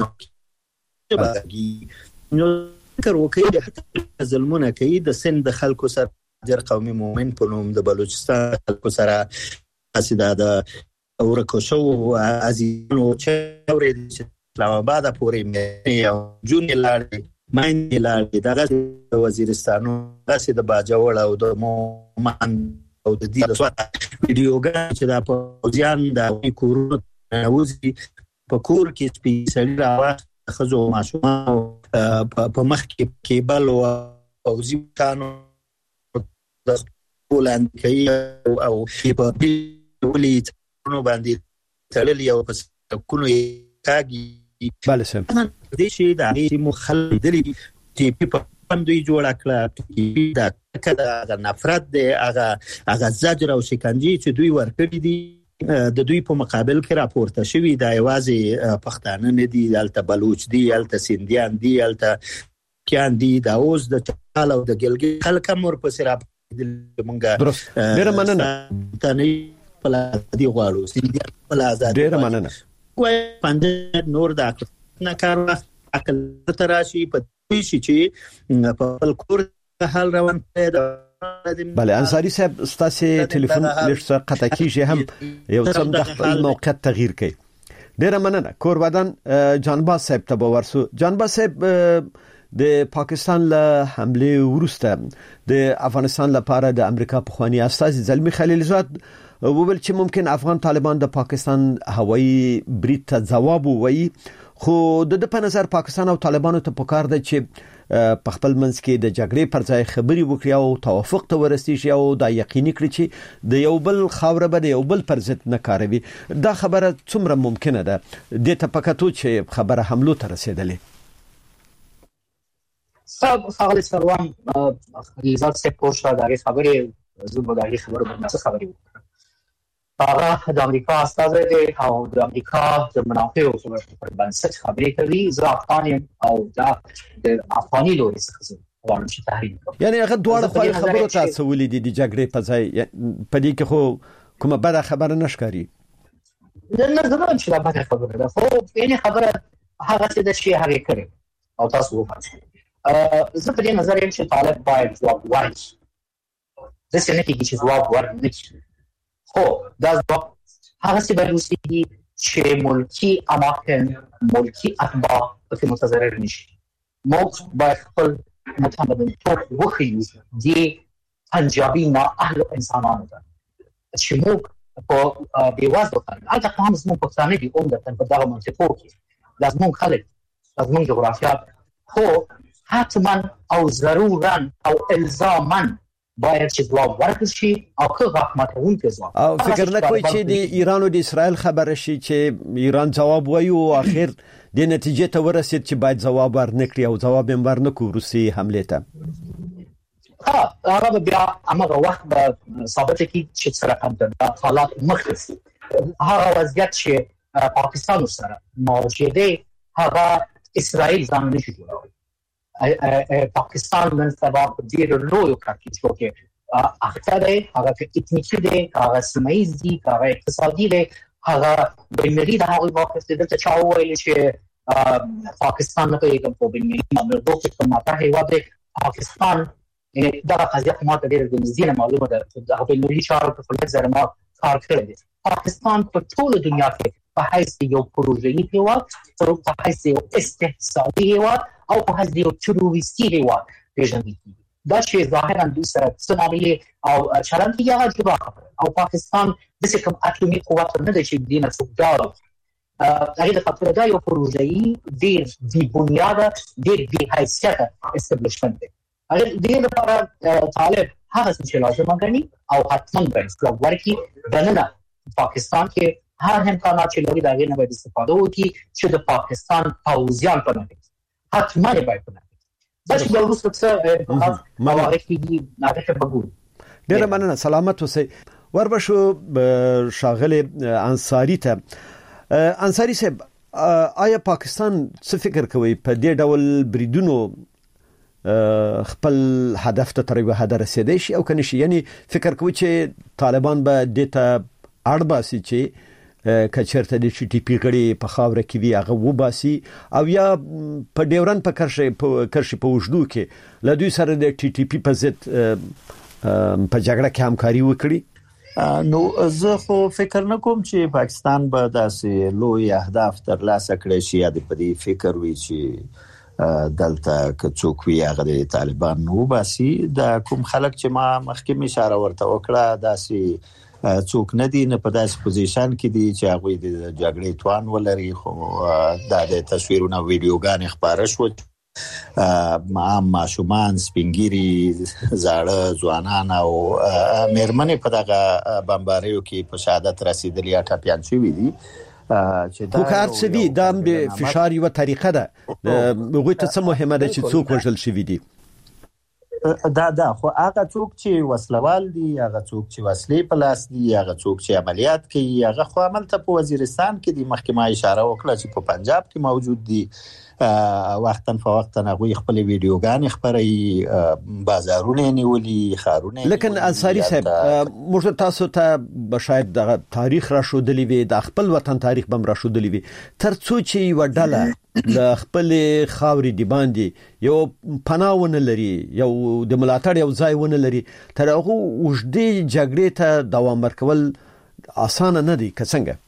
Speaker 5: نو فکر وکړي ظلمونه کوي د سند د خلکو سره جر قومي مومن په نوم د بلوچستان خلکو سره اسیدا د اورکو شو عزیزانو چې اورېدل چې اسلام آباد پورې مې او جون لاړې ماین لاړې دغه وزیرستانو داسې د باجوړ او د مومن او د دې د سوات ویډیوګان چې د پوزیان د کورونو نوځي په کور کې سپیشل راوخت خزو ماشومان په مخ کې کېبل او پوزیانو د بولند کوي او په ولې نو باندې تړلې او په کونو کاږي
Speaker 3: بله سم
Speaker 5: دې شي د هغې مخل دلی چې په باندې جوړ کړه دا کله د نفرت دی هغه هغه زجر او شکنجه چې دوی ورکړي دي د دوی په مقابل کې راپورته شوی دا یوازې پښتانه نه دي، دلته بلوچ دي، دلته سیندیان دي، دلته کیان دي، دا اوس د چال او د ګلګي خلک هم ورپسې راپورته مونږه
Speaker 3: درست ډېره مننه
Speaker 5: تنه پلا دی غواړو سیندیان پلا آزاد
Speaker 3: ډېره مننه
Speaker 5: وای پنځه نور دا نه کار عقل تراشي په دې شي چې په کور حال روان پیدا.
Speaker 3: بله انصاری صاحب ستاسو ټلیفون لږ قطع کیږي هم یو څه د خپل موقعیت تغییر کوي. ډېره مننه. کور ودان جانباز صاحب ته ورسو. جانباز صاحب د پاکستان له حمله وروسته د افغانستان لپاره د امریکا پخوانی استازي زلمی خلیلزاد وویل چې ممکن افغان طالبان د پاکستان هوایي برید ته ځواب ووایي، خو د په نظر پاکستان او طالبانو ته پکار ده چې په خپل منځ کې د جګړې پر ځای خبري وکړي او توافق ته ورسیږي او دا یقیني کړي چې د یو بل خاوره به د یو بل پر ضد نه کاروي. دا خبره څومره ممکنه ده د تپکاتو چې خبره حملو ته رسیدلې؟
Speaker 4: صاحب خالد سروان خلیزاد سے پوښتنه دغه خبره زوب دغه خبره باندې خبرې وکړه. هغه د امریکا استازی دی او د امریکا د منافعو پر بنسټ خبرې کوي. زه افغان او د افغاني لوري څخه غواړم چې تحریم وکړم.
Speaker 3: یعنی هغه دواړه خو خبرو ته څولې دي د جګړې په ځای په دې کې خو کومه بده خبره نشکاري.
Speaker 4: نه زموږ چې دا بده خبره ده، خو یعنی خبره هغه څه د شي هغه کړي او تاسو وفرمایئ. زه په دې نظر یم چې طالب باید ځواب ورکړي. د څه نه کېږي چې ځواب ورنکړي، خو دا ځواب هغه څه باید وشي چې ملکی اماکن ملکی اتباع پکې متضرر نشي. موږ باید خپل متمدنتوب وښیو د پنجابي نه اهل انسانانو ته چې موږ په بېوزلو خلک هلته خو هم زموږ پښتانه دي عمدتاً په دغه منطقو کې دا زموږ خلک دا زموږ جغرافیه، خو حتما او ضرورا او الزاما باید چې ځواب ورکړي شي او که حکومت ځواب
Speaker 3: او فکر نه کوي چې د ایران او د اسرائیل خبره شي چې ایران جواب وایي او اخر د نتیجې ته ورسید چې باید ځواب ورنکړي او ځواب یې ورنکړي روسي حمله ته.
Speaker 4: ها هغه بیا هغه وخت به ثابت کی چې سره کوم د حالات مخکې هغه وضعیت چې پاکستان سره مواجهه دی هغه اسرائیل ځان نشي جوړوي. پاکستان نن سبا په ډېر لوی کړکېچو کې اخته دی، هغه اتنیکي دی، هغه سیمه‌ییز دی، هغه اقتصادي دی، هغه بین‌المللي د هغوی موقف دی. دلته چا وویل چې پاکستان نه پوهېږم په بین‌المللي معاملو کې کوم ماته هېواد دی. پاکستان دغه قضیه خو ماته ډېره د نږدې نه معلومه ده، دغه بین‌المللي چارو په فعالیت سره ما کار کړی دی. پاکستان په ټوله دنیا کې په حیث یو پروژه‌یي هېواد، په حیث یو استحصالي هېواد او په حیث یو تروریستي هېواد پېژندل کېږي. دا چې ظاهراً دوی سره څه معاملې او چلند کېږي هغه جدا خبره. او پاکستان داسې کوم اټومي قوت نه دی چې دې نه څوک ډار هغې د خاطره دا یو پروژه‌یي ډېر بې بنیاده ډېر بې حیثیته اسټبلیشمنټ دی. هغې دې لپاره طالب هغه څه چې لازمه ګڼي او حتما باید ځواب ورکړي. دننه پاکستان کې هر امکانات چې لري د هغې نه باید استفاده وکړي چې د پاکستان پوځیان پناه کړي، حتما یې باید پناه کړي. دا چې بیا وروسته څه او هغې کېږي هغې ته به ګورو.
Speaker 3: ډېره مننه، سلامت اوسئ. وربشو ښاغلي انصاري ته. انصاري صاحب، آیا پاکستان څه فکر کوي په دې ډول بریدونو خپل هدف ته تر یو حد رسیدای شي او کنه شي؟ یعنی فکر کوي چې طالبان به د ته اړ باسي چې کچرته د ټي پی غړي په خاوره کې وی هغه و باسي او یا په ډیورن په کرشي په کرشي په وجدو کې له دوی سره د ټي ټي پی په ضد په جګړه کې همکاري وکړي؟
Speaker 5: نو زه خو فکر نه کوم چې پاکستان به داسې لوی اهداف ترلاسه کړي شي یا د پدې فکر وي چې دلته که څوک وي هغه د طالبان نو باسي. دا کوم خلک چې ما مخکې اشاره ورته وکړه داسې څوک نه دي، نه په داسې پوزیشن کې دي چې هغوی د جګړې توان ولري. خو دا د تصویرونه ویډیوګانې خپاره شو، عام ماشومان، سپینګیري، زاړه ځوانان او مېرمنې په دغه بمباریو کې په شهادت رسیدلي یا ټپیان شوي دي.
Speaker 3: خو کار څه دي؟ دا د فشار یو طریقه ده. هغوی ته څه مهمه ده چې څوک وژل شوي دي؟
Speaker 5: دا دا خو هغه څوک چې وسلوال دي، هغه څوک چې وسلې په لاس دي، هغه څوک چې عملیات کوي، هغه خو عملته په وزیرستان کې دي. مخکې ما اشاره وکړه چې په پنجاب کې موجود دي. وختاً فوقتاً هغوی خپل ویډیوګانې خپروي، بازارونه نیولي، خارونه.
Speaker 3: لیکن انصاري صاحب، موږ تاسو ته شاید د تاریخ را شودلی وي، د خپل وطن تاریخ بم را شودلی وي، ترڅو چې یو ډله د خپل خاورې دی باندې یو پناهونه لري، یو د ملاتړ یو ځای ونه لري، تر هغه وجدي جګړې ته دوام ورکول اسانه نه دي. که څنګه؟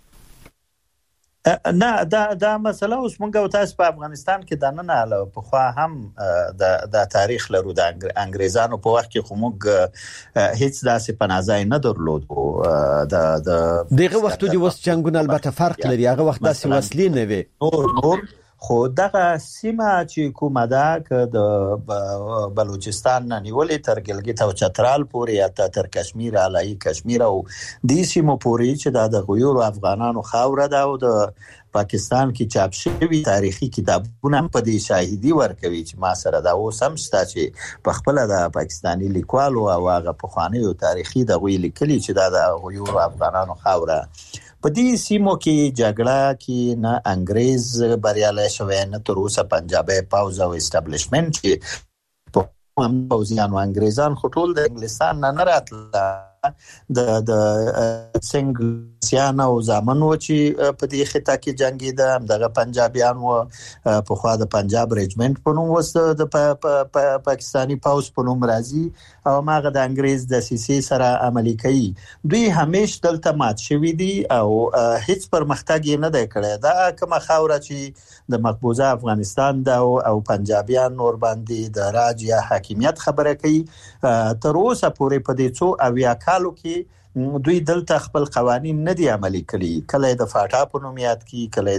Speaker 5: نه، دا دا مسله اوس موږ او تاسو په افغانستان کې د نن علاوه په خوا هم د د تاریخ لرو. د انګریزانو په وخت کې خو موږ هیڅ داسې پناهځای نه درلودو. د د
Speaker 3: دغه وخت د وس جنگونه البته فرق لري، هغه وخت داسې وسلې نه وي.
Speaker 5: نور نور خو دغه سیمه چې کومه ده که د بلوچستان نه نیولې تر ګلګت او چترال پورې یا تر کشمیر، علایي کشمیر او دې سیمو پورې چې دا د غیور افغانانو خاوره ده او د پاکستان کې چاپ شوي تاریخي کتابونه په دې شاهدي ورکوي چې ما سره دا اوس هم شته چې په خپله د پاکستاني لیکوالو او هغه پخوانیو تاریخي دغوی لیکلي چې دا د غیور افغانانو خاوره. په دې سیمو کې جګړه کې نه انګریز بریالی شوی، نه تر اوسه پنجابي پوځ او اسټابلیشمنټ چې په هم پوځیانو انګریزان خو ټول د انګلستان نه نه راتله، د د سنګسیان او زامن و چې په دې خطه کې جنګېده. دغه پنجابیان و په خوا د پنجاب ریجمنټ په نوم وس د پاکستاني پوځ په نوم راځي او هغه د انګریز د دسیسې سره عملي کوي. دوی همیشه دلته مات شوي دي او هیڅ پرمختګ یې نه دی کړی. دا کومه خاوره چې د مقبوضه افغانستان ده او پنجابیان نور باندې د راج یا حاکمیت خبره کوي، تر اوسه پورې په دې څو اویا کالو کې دوی دلته خپل قوانین نه دي عملي کړي. کله د فاټا په نوم یاد کی، کله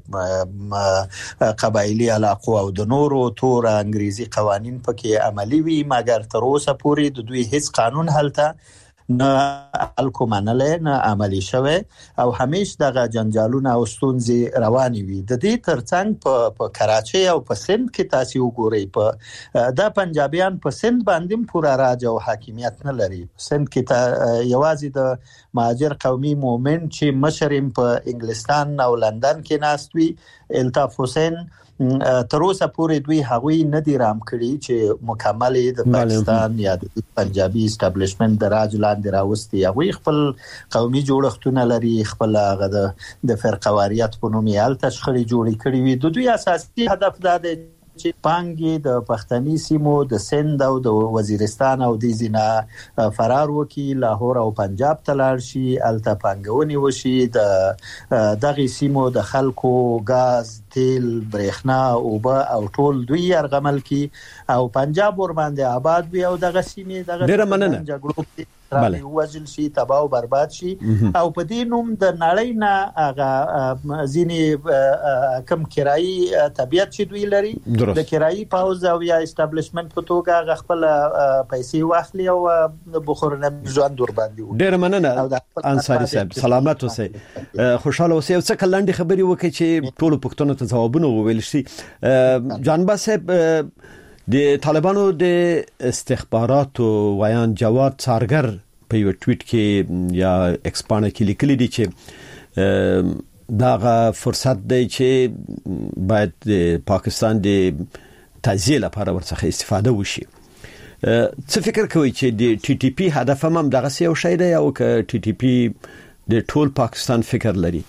Speaker 5: د قبایلی علاقو او د نورو تور انګریزي قوانین پکې عملي وي، مګر تر اوسه پورې د دوی هیڅ قانون هلته نه الکو منله نه عملی شوه او همیشه دغه جنجالونه او ستونزې روانې وي. د دې ترڅنګ په په کراچۍ او په سند کې تاسو وګورئ، په د پنجابیان په سند باندې پورا راج او حاکمیت نه لري. سند کې ته یوازې د مهاجر قومي مومنت چې مشرم په انګلستان او لندن کې ناست وي، الطاف حسین تر اوسه پورې دوی هغوی نه دي رام کړی چې مکمل د پاکستان یا د پنجابي اسټابلیشمنت د راج لاندې راوستي. هغوی خپل قومي جوړښتونه لري، خپل هغه د فرقواریت په نوم یې الته شخړې جوړې کړې وي. د دوی اساسي هدف دا دی چې پانګې د پښتني سیمو د سند او د وزیرستان او د زینا فرار وکي، لاهور او پنجاب ته لاړ شي، الته پانګونې وشي، د دغه سیمو د خلکو غاز، تیل، برېښنا، اوبه او ټول دوی ارغمل کی او پنجاب ور باندې آباد وي او دغه سیمې دغه
Speaker 3: ډېر مننه
Speaker 5: جګړو راځي وژل شي، تباہ او برباد شي. او په دې نوم د نړۍ نه هغه ځینې کم کرایي طبيعت چې دوی لري د کرایي پاوز او یا اسټابلیشمنت په توګه هغه خپل پیسې واخلي او بخورنه ژوند ور باندې.
Speaker 3: ډېر مننه انصاری صاحب، سلامت اوسئ، خوشاله اوسئ. څه کلاندې خبري وکړي چې ټول پښتنو ته ځوابونه وویل شي. جانبا صاحب، د طالبانو د استخباراتو ویان جواد څارګر په یو ټویټ کې یا ایکسپانه کې لیکلي دي چې داغه فرصت دی چې باید د پاکستان د تجزیه لپاره ورڅخه استفاده وشي. څه فکر کوي چې د ټي ټي پی هدف هم دغه یو شی دی او که ټي ټي پی د ټول پاکستان فکر لري؟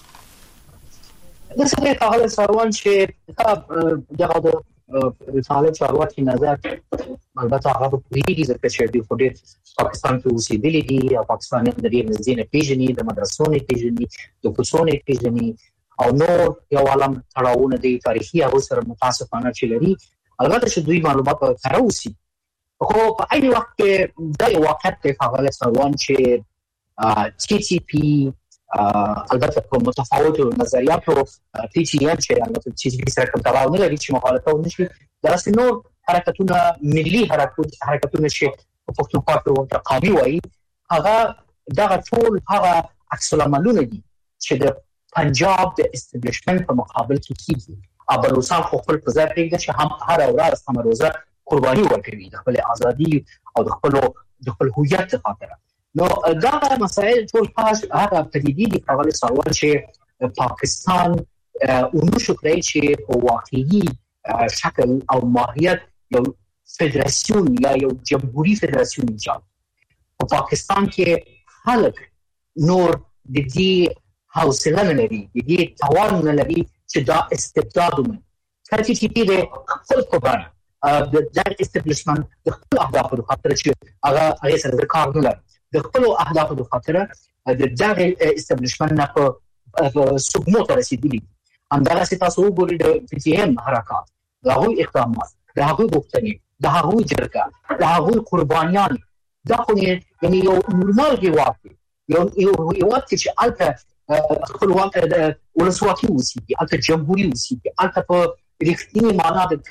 Speaker 4: د څه په حال سروان چې دغه د طالب چارواکي نظر البته هغه پوریږي چې د فوډ پاکستان کې اوسېدلې دي او پاکستانیان د دې نزدې پیژني، د مدرسو نه پیژني، د کوڅو نه پیژني او نور یو عالم تړاوونه دي تاریخي او سره متاسفانه چې لري. البته چې دوی معلومات کاروسي، خو په اې وخت کې د یو وخت په حواله سروان چې ټي ټي پی البته په متفاوتو نظریاتو پی ټي ام چې البته ټي ټي پی سره کوم تړاو نه لري چې مخالفت ونشي، درسته نور حرکتونه ملي حرکت حرکتونه چې په پښتونخوا کې قومي وایي، هغه دغه ټول هغه عکس العملونه دي چې د پنجاب د استابلیشمنت په مقابل کې کیږي. ابروسان خو خپل په ځای پرېږدي چې هم هر ورځ هم روزه قرباني ورکوي د خپل ازادي او د خپل د خپل هویت لپاره. نو دا مسائل ټول هغه پدیدې دي په اړه سوال چې پاکستان اونو شو کړی چې په واقعي شکل او ماهیت یو فدراسیون یا یو جمهوریت فدراسیون ایجاد. په پاکستان کې خلک نور د دې حوصله نه لري، د دې توان نه لري چې دا استبداد ومني. کله چې دې د خپل قبر د دغه استابلیشمنت د خپل اهدافو لپاره چې هغه هغه سره کار نه لري، د خپل اهدافو لپاره د دغه استابلیشمنت نه په سقوط رسیدلی. همدغه تاسو وګورئ د پی ټي ام حرکات، د هغوی اقدامات، د هغوی غوښتنې، د هغوی جرګه، د هغوی قربانیان، دا خو یعنی یو نورمال هیواد دی، یو یو هیواد چې البته خپلواک د ولسواکي اوسېږي، البته جمهوریت اوسېږي، البته په رښتینې معنا د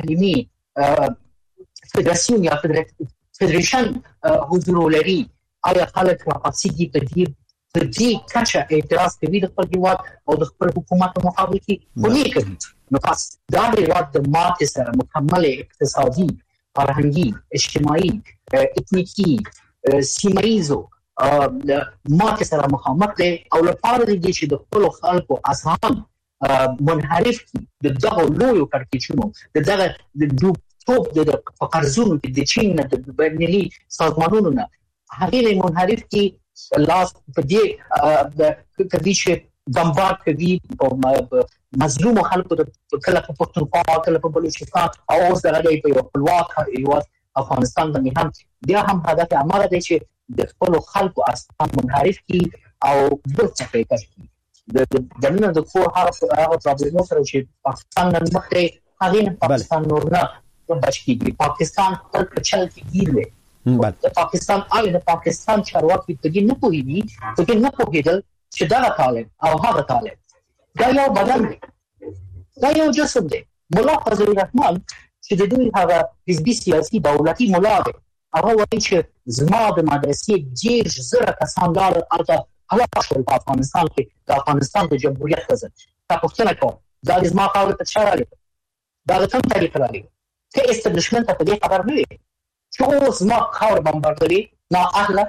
Speaker 4: کلمې فدراسیون یا فدریشن حضور لري. آیا خلک راپاسېږي په دې په دې کچه اعتراض کوي د خپل هیواد او د خپل حکومت په مقابل کې؟ خو نه کوي. نو پس دا هیواد د ماتې سره مکمل اقتصادي، فرهنګي، اجتماعي، اتنیکي، سیمایزو ماتې سره مخامخ دی او لپاره دی چې د خپل خلکو اذهان منحرف کړي د دغه لویو کړکېچونو، د دغه د ټوپ د قرضونو د چین نه د بینالمللي سازمانونو نه هغه منحرف کی لاس په دې د کدي چې دمبار کوي په مظلوم خلکو د کله په پښتونخوا، کله په بلوچستان او اوس دغه په یو خپلواک هیواد افغانستان باندې هم بیا هم هدف عمل دی چې د خپل خلکو اصلا منحرف کی او د څه کوي د دنه د خو هغه پرابلم سره چې پاکستان نن مخکې هغه پاکستان نور نه بچی پاکستان خپل چل کې ګیرلې. د پاکستان آی د پاکستان چارواکي په دې نه پوهیږي، په دې نه پوهیدل چې دا طالب او هغه طالب دا یو بدن دی، دا یو جسم دی. مولا فضل الرحمن چې د دوی هغه حزبي سیاسي دولتي مولا دی، هغه وایي چې زما د مدرسې ډېر زره کسان لاړل هلته هلاک شول په افغانستان کې، د افغانستان د جمهوریت په ضد. تا پوښتنه کوم دا زما خاورې ته څه راغلی، دا د کوم طریق راغلی؟ ته استابلیشمنت په دې خبر نه وي چې اوس ما خاور بمباردوي نه اهله.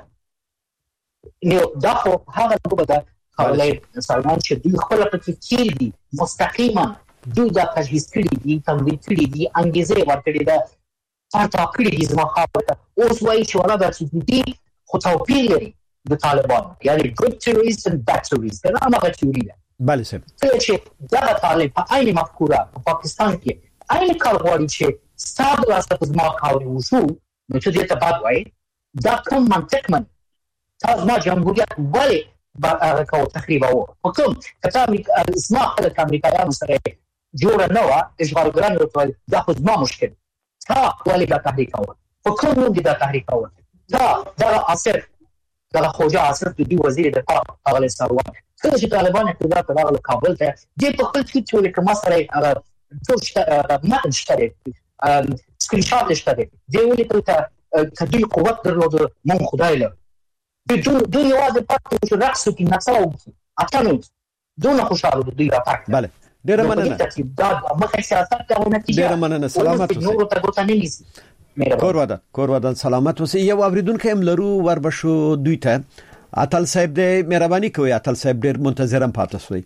Speaker 4: نو دا خو هغه په ده حواله سلمان چې دوی خپل په کې دي مستقیما دوی دا تجهیز کړي دي، تمویل کړي دي، انګیزه ورکړي ده، تا کړي دي زما خاطر. اوس وایي چې ولا دا چې دي خو توپیر لري د طالبان، یعنی good terrorists and bad terrorists. دا هغه تیوري ده.
Speaker 3: بله صاحب.
Speaker 4: چې دا طالب په عین مفکوره په پاکستان کې عین کار غواړي چې ستاسو واسطه په زما کاوري وشو، نو چې دې ته بعد وایي دا کوم منطق من تاسو ما جمهوریت ولې هغه کو تخریب او حکم کته زما خلک امریکایانو سره جوړ نه و اشغالګران ورته دا خو زما مشکل تا ولې دا تحریک او حکم نو دا تحریک او دا دا اثر دا خوجا اثر د دی وزیر دفاع هغه سروان کله چې طالبان اقتدار ته راغله کابل ته دې په خپل ټویټ کې کوم سره هغه ټول ما انشتره سکرین شاټ اشتره دی ولې ته کدی قوت درلود مون خدای له دو دو یوازې پاتې شو رقص کې نڅاو اتنو دونه خوشاله دوی راټاک.
Speaker 3: بله ډیره مننه.
Speaker 4: دا مخه سیاست ته نتیجه
Speaker 3: ډیره مننه. سلامت اوسئ.
Speaker 4: نور ته ګوتنه نیسی.
Speaker 3: کور ودان کور ودان سلامت اوسئ. یو اوریدونکو هم لرو ور بشو دوی ته اتل صاحب دې مهرباني کوي. اتل صاحب ډیر منتظرم پاتې شوی.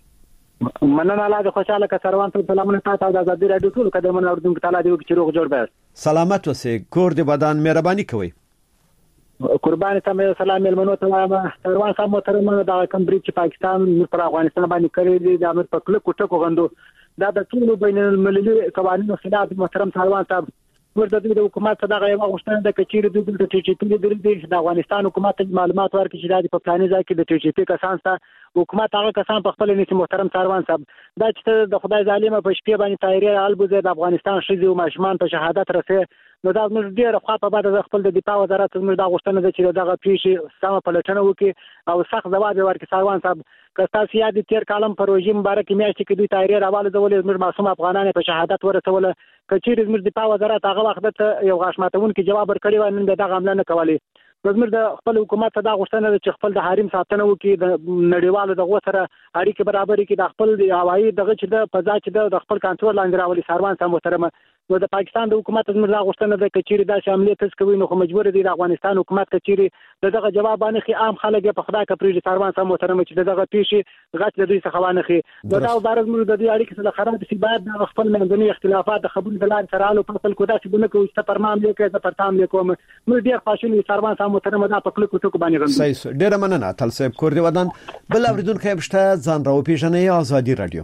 Speaker 6: مننه الله دې خوشاله ک سروان ته سلامونه تاسو د آزادي رادیو ټول قدمونه اوریدونکو تعالی دې وکړي روغ جوړ به.
Speaker 3: سلامت اوسئ. کور دې ودان مهرباني کوي.
Speaker 6: قربان ته سلام ملمنو ته ما سروان صاحب محترم دا کمبریج پاکستان پر افغانستان باندې کړی دی د امر په کله کوټه کوغندو دا د ټولو بین المللي قوانینو خلاف محترم سروان صاحب ورته د حکومت څخه یو غوښتنه د کچیر د دې ټي جی پی د د افغانستان حکومت معلومات ورکړي چې د په پلاني ځای کې د ټي جی پی کسان ته حکومت هغه کسان په خپل نيسي محترم سروان صاحب دا چې د خدای ظالمه په شپې باندې تایری البوزه د افغانستان شذي او ماشمان په شهادت رسې نو دا موږ ډیره خوا په بعد د خپل د دفاع وزارت موږ دا غوښتنه ده چې دغه پیښې سم پلټنه وکړي او سخت ځواب ورکړي. سروان صاحب کستا سیادي تیر کالم پروژې مبارک میاشت کې دوی تایری راواله ډول موږ معصوم افغانان په شهادت ورسول کچیر موږ دفاع وزارت هغه وخت ته یو غاښماتون کې جواب ورکړی و نن دغه عمل نه کولی. زموږ د خپل حکومت ته دا غوښتنه ده چې خپل د حریم ساتنه وکړي، د نړیوالو دغه سره اړیکې برابرې کړي، د خپل د هوایي دغه چې د فضا چې د خپل کنټرول لاندې راولي. سروان صاحب محترمه نو د پاکستان د حکومت زموږ دا غوښتنه ده چې چیرې دا شاملې تاسو کوي نو خو مجبور دي د افغانستان حکومت چې چیرې دغه جواب باندې خي عام خلک په خدای کې پریږي. سروان صاحب محترمه چې دغه پیښې غټ د دوی څخه وانه خي نو دا بارز موږ د دې اړیکې سره خراب شي باید د خپل منځني اختلافات د خبرو د لارې سره حل او فصل کودا چې بنه کوي چې پر معاملې کې د پرتام لیکوم موږ ډیر خوشاله سروان صاحب محترمه دا په کلو ټکو باندې غوښتل.
Speaker 3: صحیح ډیر مننه اتل صاحب کور دی ودان بل اوریدونکو هبشته ځان راو پیژنې آزادي رادیو.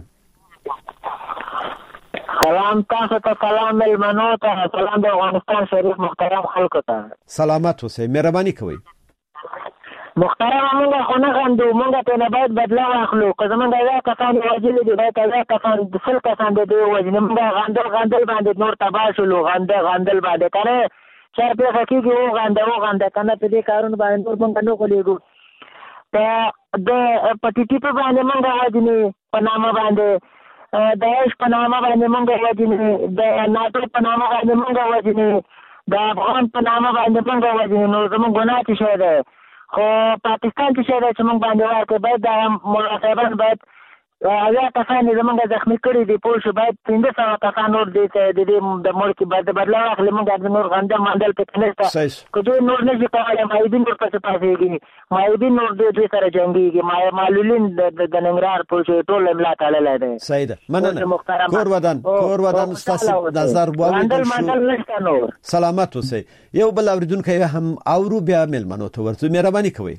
Speaker 7: سلام تاسو ته سلام ملمنو ته سلام د افغانستان شریف محترم خلکو ته
Speaker 3: سلامت اوسئ. مهرباني کوئ.
Speaker 7: محترم موږ خو نه غندو، موږ ته نه باید بدلا واخلو که زمونږ یو کسان وژلي دي باید هغه کسان سل کسان د دوی وژني. موږ غندل غندل باندې نور تباه شولو غنده غندل باندې کنه چې په حقیقت یو غنده او غنده کنه په دې کارونه باندې نور موږ نه کولیږو. ته د پټیټي په باندې موږ وژني په نامه باندې د ایش په نامه باندې مونږ وژني، د ناټو په نامه باندې مونږ وژني، د افغان په نامه باندې مونږ وژني. نو زموږ ګناه څه شی دی؟ خو پاکستان څه شی دی چې مونږ باندې ورکړي؟ باید دا مولا صاحبان باید اویا کسان زمونږ زخمي کړي دي پوه شو، باید پنځه سوه کسان نور دي چې د دې د ملک باید بدلا واخلي. مونږ نور غندل مندل پکې نشته که دوی نور نشي کولی مایدین ورپسې پاسېږي، مایدین نور دوی سره جنګېږي، معلولین د ننګرهار پوه شو ټول املا تړلی دی.
Speaker 3: صحیح ده مننه. کور ودان کور ودان ستاسو نظر واوریدل شو. سلامت اوسئ. یو بل اوریدونکو هم اورو بیا ملمنو ته ورته مهرباني کوئ.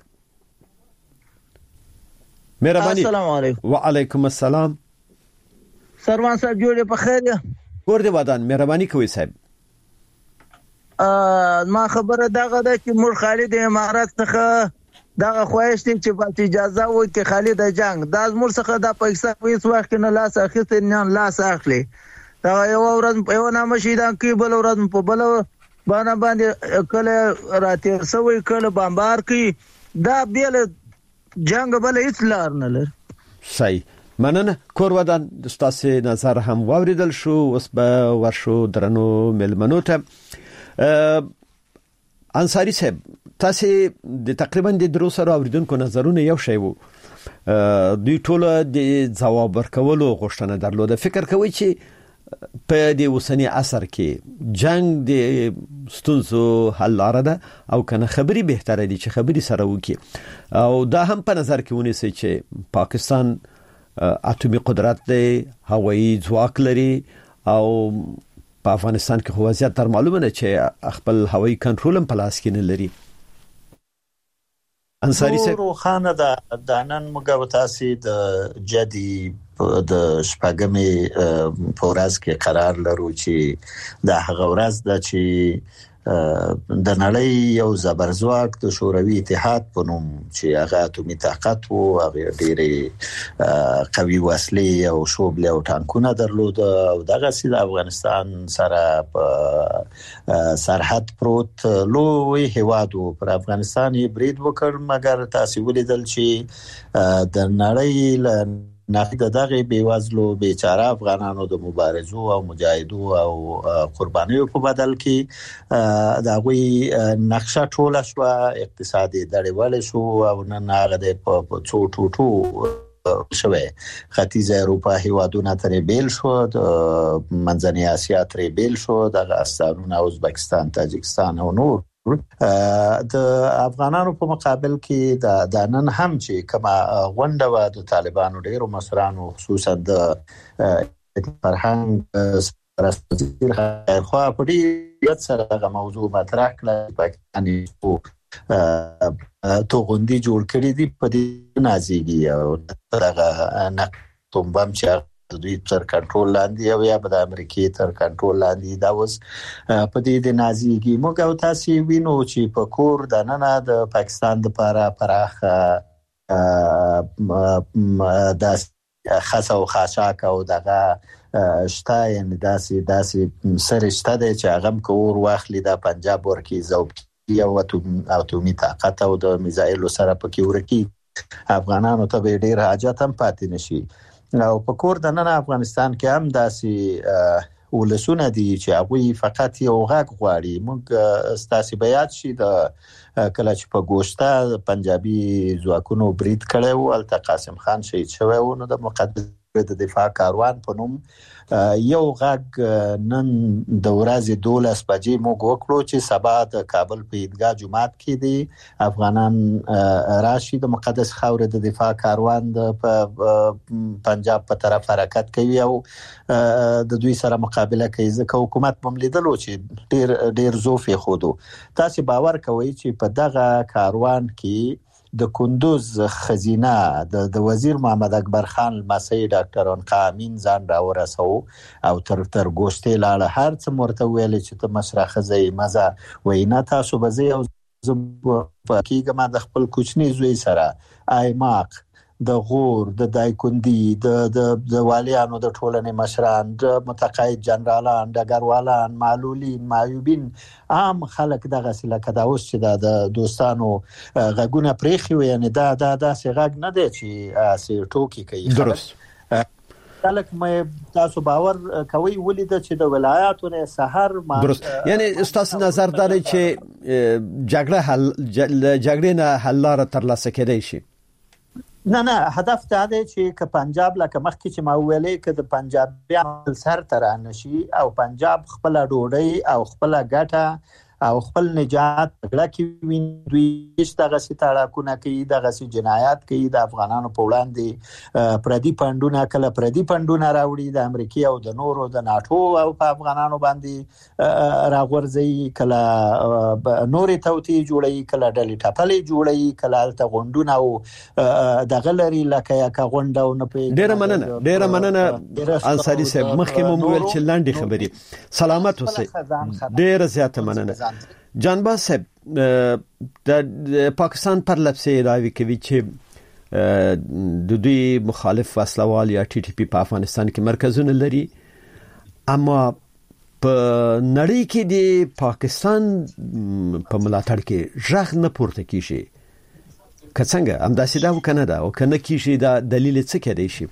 Speaker 3: مهرباني.
Speaker 8: السلام علیکم.
Speaker 3: وعلیکم السلام.
Speaker 8: سروان صاحب جوړ په خیر یا
Speaker 3: کور دی ودان مهرباني کوئ صاحب.
Speaker 8: ما خبره دغه ده چې مور خالد امارات څخه دغه خواهش دي چې په اجازه وي کې خالد جنگ دا مور څخه د پاکستان په هیڅ وخت نه لاس اخیستل نه لاس اخلي. دا یو ورځ په یو نامه شهیدان کې بل ورځ په بل باندې باندې کله راتیر سوی کله بمبار کی دا بیل جنگ بل هیڅ لار نه لري.
Speaker 3: صحیح مننه. کور ودان د تاسو نظر هم واوریدل شو. اوس به ورشو درنو ملمنو ته. انصاری صاحب تاسو د تقریبا د دروسره اوریدونکو نظرونه یو شی وو، دوی ټول د جواب ورکولو غوښتنه درلوده. فکر کوي چې په دې اوسنی عصر کې جنگ د ستونزو حل لاره ده او کنه خبري بهتره دي چې خبري سره وکي او دا هم په نظر کې ونیسي چې پاکستان اټومي قدرت دی، هوایي ځواک لري او په افغانستان کې خو وضعیت تر معلومه نه چې خپل هوایي کنټرول هم په لاس کې نه لري. انصاری
Speaker 5: صاحب روخانه د دانن موږ تاسو د جدي د شپږمې په ورځ کې قرار لرو چې د هغه ورځ د چې د نړۍ یو زبرځواک د شوروي اتحاد په نوم چې هغه اتومي طاقت وو، هغه ډېرې قوي وسلې او شوبلې او ټانکونه درلود او دغه سید افغانستان سره په سرحد پروت لوی هیواد وو. پر افغانستان یې برید وکړ، مګر تاسو ولیدل چې د نړۍ نه د دغه بیوزلو بیچاره افغانانو د مبارزو او مجاهدو او قربانیو په بدل کې دا غوي نقشه ټوله شو، اقتصادي دړیواله شو او نن هغه د په څو ټوټو شوه. ختیځه اروپا هیوادونه ترې بیل شو، د منځنۍ اسیا ترې بیل شو، د افغانستان او ازبکستان، تاجکستان او نور. د افغانانو په مقابل کې د نن هم چې کما غونډه و د طالبانو ډیرو مشرانو خصوصا د فرهنګ رسول خو په دې سره د موضوع مطرح کړل. پاکستاني تو غونډي جوړ کړی دی په دې نازيږي او دغه نقطه بم چې د دوی تر کنټرول لاندې او یا د امریکای تر کنټرول لاندې دا اوس په دې د نازيږي. موږ او تاسو وینو چې په کور د ننه د پاکستان لپاره پراخ د خاصه او خاصاک او دغه شته، یعنی داسې داسې سرشته دی چې هغه کور واخلي د پنجاب ورکی زوب یو اتومي طاقت او د میزایلو سره پکې ورکی، افغانانو ته ډیر حاجت هم پاتې نشي. او په کور د نن افغانستان کې هم داسې ولسونه دي چې هغه فقط یو غاګ غواړي. موږ ستاسو بیات شي د کله چې په ګوشته پنجابي ځواکونو برید کړو، الته قاسم خان شهید شوی و، نو د مقدس د دفاع کاروان په نوم یو غاګ نن د ورځې دولس بجې موږ وکړو چې سبا د کابل په عیدګاه جمعات کې دی افغانان راشي د مقدس خاورې د دفاع کاروان د پنجاب په طرف حرکت کوي او د دوی سره مقابله کوي. ځکه حکومت مملیدلو چې ډیر ډیر زوف یې خودو. تاسو باور کوئ چې په دغه کاروان کې د کندوز خزینه د د وزیر محمد اکبر خان مسعود ډاکټر انقا امین ځان را ورسو او تر تر ګوشتې لاله هر څه مرته ویل چې ته مشرخه زې مزه وینا تاسو به زه او زه کېږم د خپل کوچنی زوی سره ایماق د غور د دایکندي د د د والیانو د ټولنې مشران د متقاعد جنرالان ډګروالان معلولین معیوبین عام خلک دغه سلکه دا اوس چې د دوستانو غږونه پریخي وي، یعنی دا دا د سیغاګ نه دی چې سی ټوکی کوي. درست تلک مې تاسو باور کوي ولید چې د ولایاتو نه سحر ما
Speaker 3: درست، یعنی تاسو نظر داري چې جګړه حل جګړې نه حل لار تر لاسه کېدای شي؟
Speaker 5: نه نه، هدف دا دی چې ک پنجاب لکه مخکې چې ما ویلې ک د پنجابیان سر تر نشي او پنجاب خپل ډوډۍ او خپل ګټه او خپل نجات غلا کې وین دوی دغه ستاړه کوي، دغه سي جنایات کوي د افغانانو په وړاندې پردي پندونه کله پردي پندونه راوړي د امریکای او د نورو د ناتو او په افغانانو باندې راغورځي، کله نوري توتي جوړي، کله ډلې ټاپلې جوړي، کله الته غونډونه او دغه لري لکه یا کا غونډه او نه پی.
Speaker 3: ډیره مننه ډیره مننه انصاری صاحب، مخکې مو ویل چې لاندې خبري سلامت اوسئ. ډیره زیاته مننه. جانباز صاحب د پاکستان پر لپسې راوي کوي چې د دوی مخالف وسلوال یا ټي ټي پی په افغانستان کې مرکزونه لري، اما په نړۍ کې د پاکستان په ملاتړ کې ژغ نه پورته کیږي. که څنګه همداسې دا وکنه دا او کنه کیږي دا دلیل څه کېدای شي؟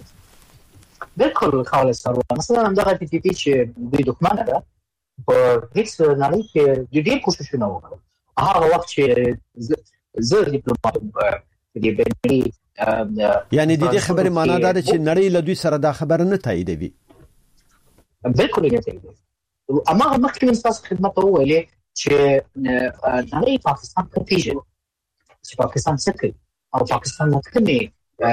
Speaker 4: بالکل خالص سره مثلا همدغه ټي ټي پی چې دوی دښمن ده په هیڅ نړۍ کې د ډېر کوششونه وکړل. هغه وخت چې زه ډیپلوماټ د بینړي
Speaker 3: یعنی د دې خبرې معنا دا ده چې نړۍ له دوی سره دا خبره نه تاییدوي.
Speaker 4: بالکل نه تاییدوي. اما مخکې من تاسو خدمت وویلې چې نړۍ پاکستان ته پیژني چې پاکستان څه کوي او پاکستان نه کوي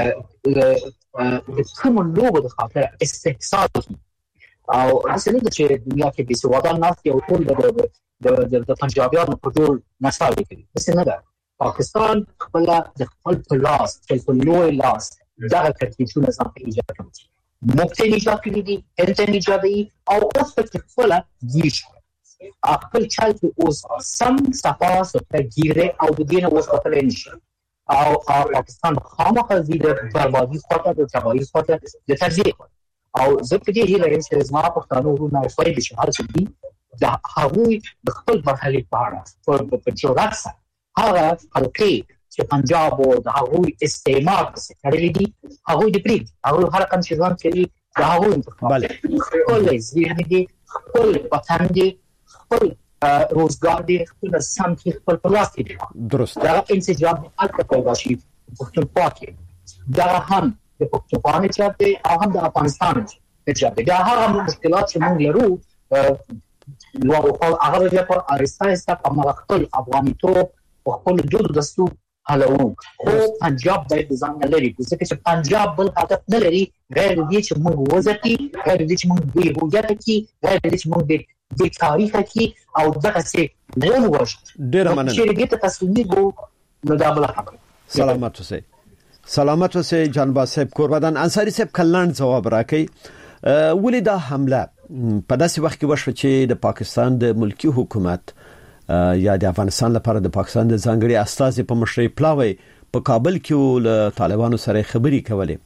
Speaker 4: د کوم لوګو د خاطر استحصال او څنګه چې دنیا کې به سوادان ناس یو ټول د د د پنجابیانو په ټول نشاوي کوي څنګه ده پاکستان خپل د خپل پلاس خپل لوی لاس دا ترتیبونه ځان په ایجاد کړي مخته ایجاد کړي دي انټن ایجاد دي او اوس په خپل دیش خپل چل په اوس سم صفاس په ګیره او د دین اوس په تل نشي او پاکستان خامخا زیاده بربادي خاطر د تباہي خاطر د تجزیه او زه په دې هیله یم چې زما پښتانه ورونه او فائدې شي حل شي د هغوی د خپل مرحلې په اړه په جوړښت سره هغه حلقې چې پنجاب او د هغوی استعمار څخه کړی دي هغوی د پری هغوی هر کوم چې ځان کوي د هغوی انتخاب خپل ځین دي خپل وطن دي خپل روزګار دي خپل سم کې خپل پلاس دي
Speaker 3: درست
Speaker 4: دا انسجام البته پیدا شي پښتونخوا کې دا هم د پښتونخوا نه چاته او هم د افغانستان نه چاته دا هغه مشکلات چې موږ لرو نو هغه بیا په آیسته آیسته په مخکل افغانیتوب او خپل جوړ دستور حلو خو پنجاب د ځان لري ځکه چې پنجاب بل هدف نه لري غیر دې چې موږ وځتي غیر دې چې موږ به هویت کې غیر دې چې موږ د تاریخ کې او دغه څه نه وښ
Speaker 3: ډیر مننه
Speaker 4: چې دې ته تسلیم وو نو دا بل خبره
Speaker 3: سلامت اوسئ سلامت اوسئ جانباز صاحب قربان انصاری صاحب کلان جواب راکړي ولې دا حمله په داسې وخت کې وشو چې د پاکستان د ملکی حکومت یا د افغانستان لپاره د پاکستان د ځانګړي استازي په مشرۍ پلاوي په کابل کې له طالبانو سره خبري کولې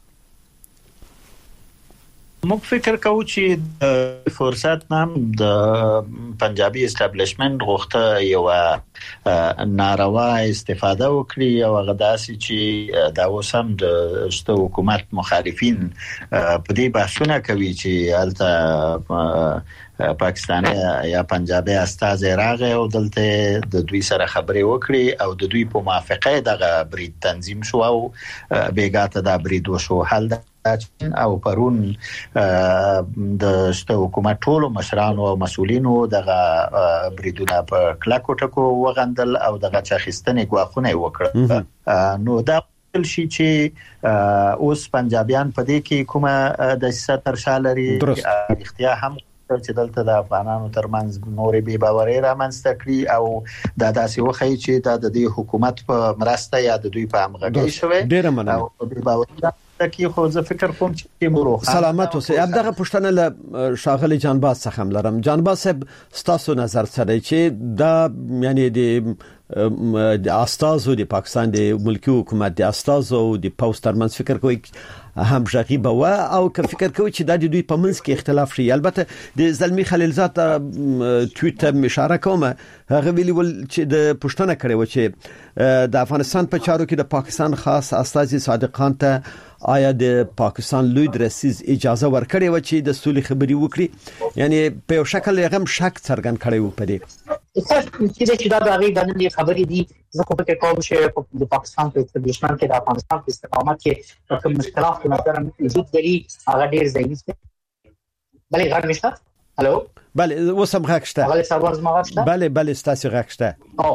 Speaker 5: موږ فکر کوو چې فرصت نام د پنجابي اسټابلیشمنت غوښته یو ناروا استفاده وکړي او غداسي چې دا وسم د شته حکومت مخالفین په دې بحثونه کوي چې الته پاکستاني یا پنجابي استازي راغی او دلته د دوی سره خبرې وکړي او د دوی په موافقه دغه برید تنظیم شو او بیګاته دا برید وشو حل او پرون د شته حکومت ټولو مشرانو او مسؤلینو دغه بریدونه په کلاکو ټکو وغندل او دغه چاخستنې غواخونه وکړه نو دا شي چې اوس پنجابیان په دې کې کومه د ستر شالري اختیار هم چې دلته د افغانانو ترمنځ نورې بې باورۍ رامنځته کړي او دا داسې وخی چې دا د دې حکومت په مرسته یا د دوی په همغږۍ شوی
Speaker 3: ډېره مننه
Speaker 5: او بې باورۍ کې خو زه فکر کوم چې مروخه
Speaker 3: سلامت اوسئ دغه پښتنه له شاغلي جانباز څخه هم لرم جانباز صاحب ستاسو نظر سره چې دا یعنی د د استازو د پاکستان د ملکی حکومت د استازو د پوسټ ترمنځ فکر کوي هم ژغي بوا او که فکر کوي چې د دوی په منځ کې اختلاف شي البته د زلمی خلیلزاد ټویټ اشاره کومه هغه ویلي ول چې د پښتنه کړي و چې د افغانستان په چارو کې د پاکستان خاص استازي صادقان ته آیا د پاکستان لوی درسیز اجازه ورکړي و چې د سولې خبري وکړي یعنی په یو شکل هغه شک څرګند کړي و پدې
Speaker 4: چې دا د هغه د خبرې دي زه خو په کوم چې د پاکستان په استبلیشمنت کې د افغانستان په استقامت کې کوم مشکلات په نظر وجود لري هغه ډیر ضعیف دي بلې غږ نشته الو
Speaker 3: بله وسم غږشته
Speaker 4: بله سوال زما غږشته
Speaker 3: بله بله ستاسو غږشته
Speaker 4: او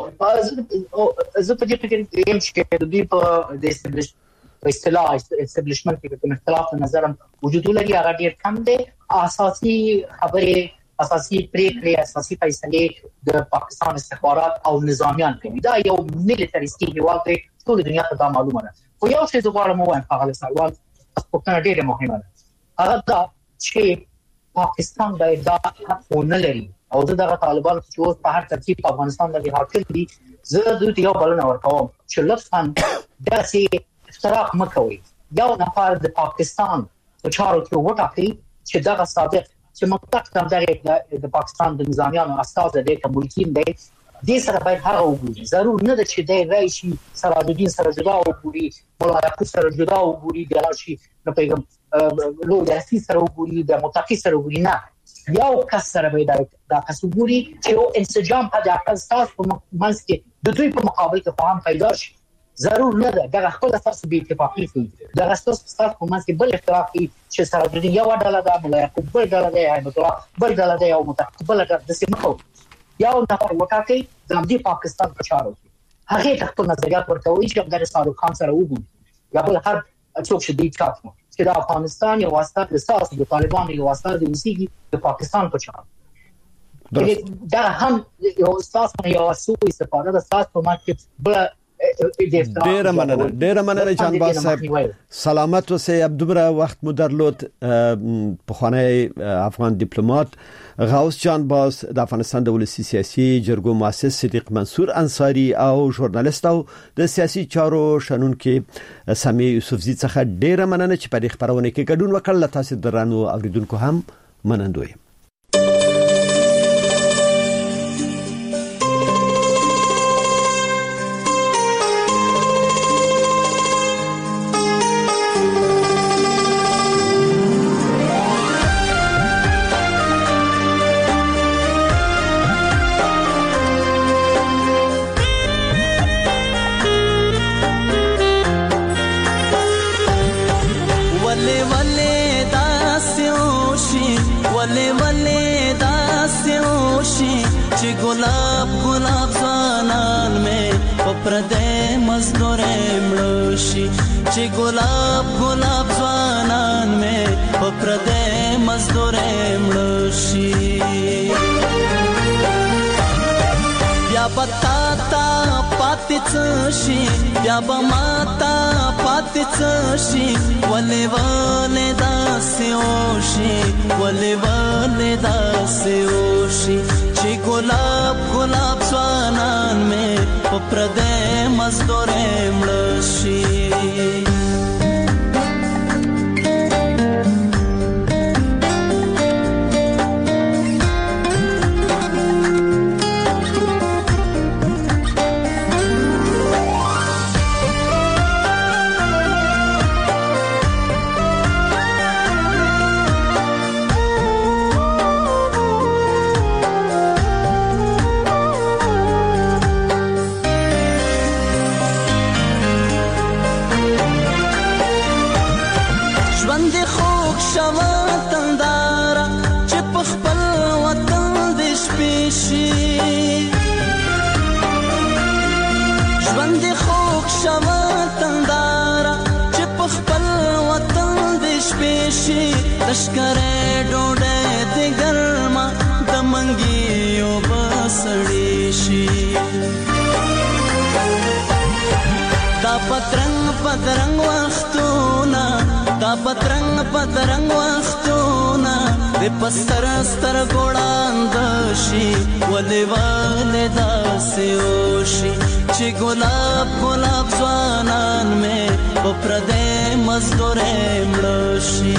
Speaker 4: زه په دې فکر یم چې د دې په د استبلیشمنت په اصطلاح استبلیشمنت کې کوم اختلاف نظر وجود لري هغه ډیر کم دي اساسي خبره اساسي پریکړې اساسي فیصله د پاکستان استخبارات او نظامیان کوي دا یو ملټریستي هیواد دی ټول دنیا ته دا معلومه ده خو یو څه زغوالم وایم په هغه سوال په ډیره مهمه ده هغه دا چې پاکستان باید دا حق نه لري او دغه طالبان چې په هر ترتیب په افغانستان باندې حاکم دي زه دوی ته یو بلنه ورکوم چې لطفا داسې اختراق مکوئ یو نفر د پاکستان په چارو کې وټاکي چې دغه صادق چې مطلق تم دغه د پاکستان د نظامیانو استاد د کومولتین دی د سره باید هغه وګوري ضرور نه ده چې د رئیسي سراج الدین سره جدا وګوري مولا یعقوب سره جدا وګوري د راشي د پیغام لو یاسین سره وګوري د متقی سره وګوري نه یو کس سره باید دا کس وګوري چې او انسجام په دغه اساس په منځ کې د دوی په مقابل کې فهم پیدا شي ضرور نه ده دغه خپل تاسو به اتفاقی کوي دغه تاسو تاسو په منځ کې بل اختلاف کوي چې سره د یو ډله د مولا یعقوب بل ډله د احمد الله بل ډله د یو متقبل د سیمو یو نفر وکاکي د دې پاکستان په چارو کې هغه خپل نظریات ورکوي چې د صادق خان سره وګوري یا بل هر څوک شدید چاپ چې د افغانستان یو واسطه د ساس د طالبان یو واسطه د اوسېږي د پاکستان په چا دا هم یو ساس یو سوء استفاده د ساس په مارکیټ بل
Speaker 3: ډیر مننه ډیر مننه جان باز صاحب سلامت اوسئ. عبدالبر وخت مو درلود په خوانی افغان ډیپلوماټ غوث جان باز د افغانستان د ولسی سیاسي جرګو مؤسس صدیق منصور انصاری او ژورنالیست او د سیاسي چارو شنونکو سامي یوسفزي څخه ډیر مننه چې په دې خبرونه کې ګډون وکړل. تاسو درانو اوریدونکو هم منندوی.
Speaker 9: गुलाब गुलाब ज़वानान में पप्रदे मज़दूर मृषि ची गुलाब गुलाब ज़वानान में पप्रदे मज़दूर मृषि या बताता पातिचशी या बमाता पातिचशी वले वले दास्योशी वले वले दास्योशी ची गुलाब गुलाब ज़वानान में पप्रदे मज़दूर मृषि लश्करे डोडे दे गर्मा दमंगियो बसड़ीशी दा पतरंग पतरंग वख्तूना दा पतरंग पतरंग वख्तूना दे पस्तर स्तर गोड़ांदशी वले वाले दास्योशी ची गुलाब गुलाब ज़वानान में पप्रदे मज़दूर मृषि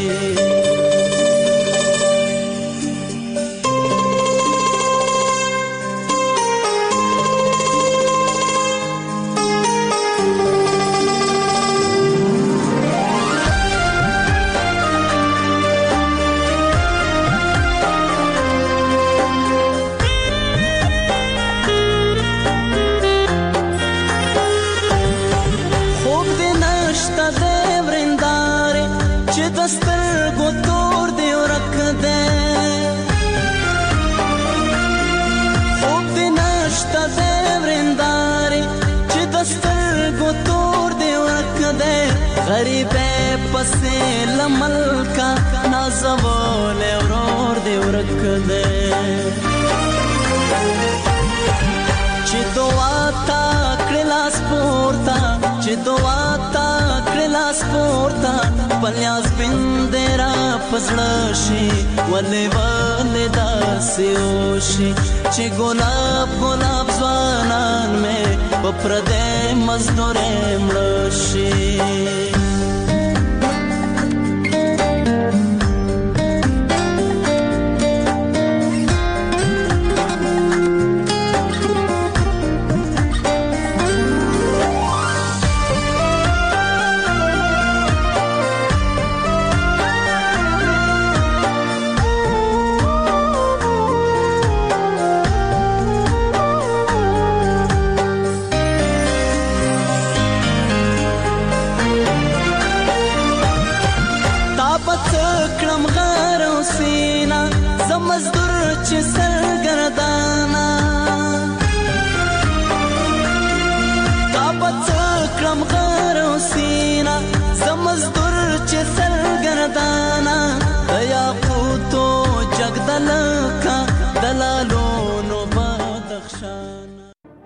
Speaker 9: गरीबे पसे लमल का नाज़वोले और दे रख दे चिदोआता क्रिलास पोर्ता चिदोआता क्रिलास पोर्ता पल्यास बिंदेरा पसड़शी वले वले दास्योशी ची गुलाब गुलाब ज़वानान में पप्रदे मज़दूर मृषि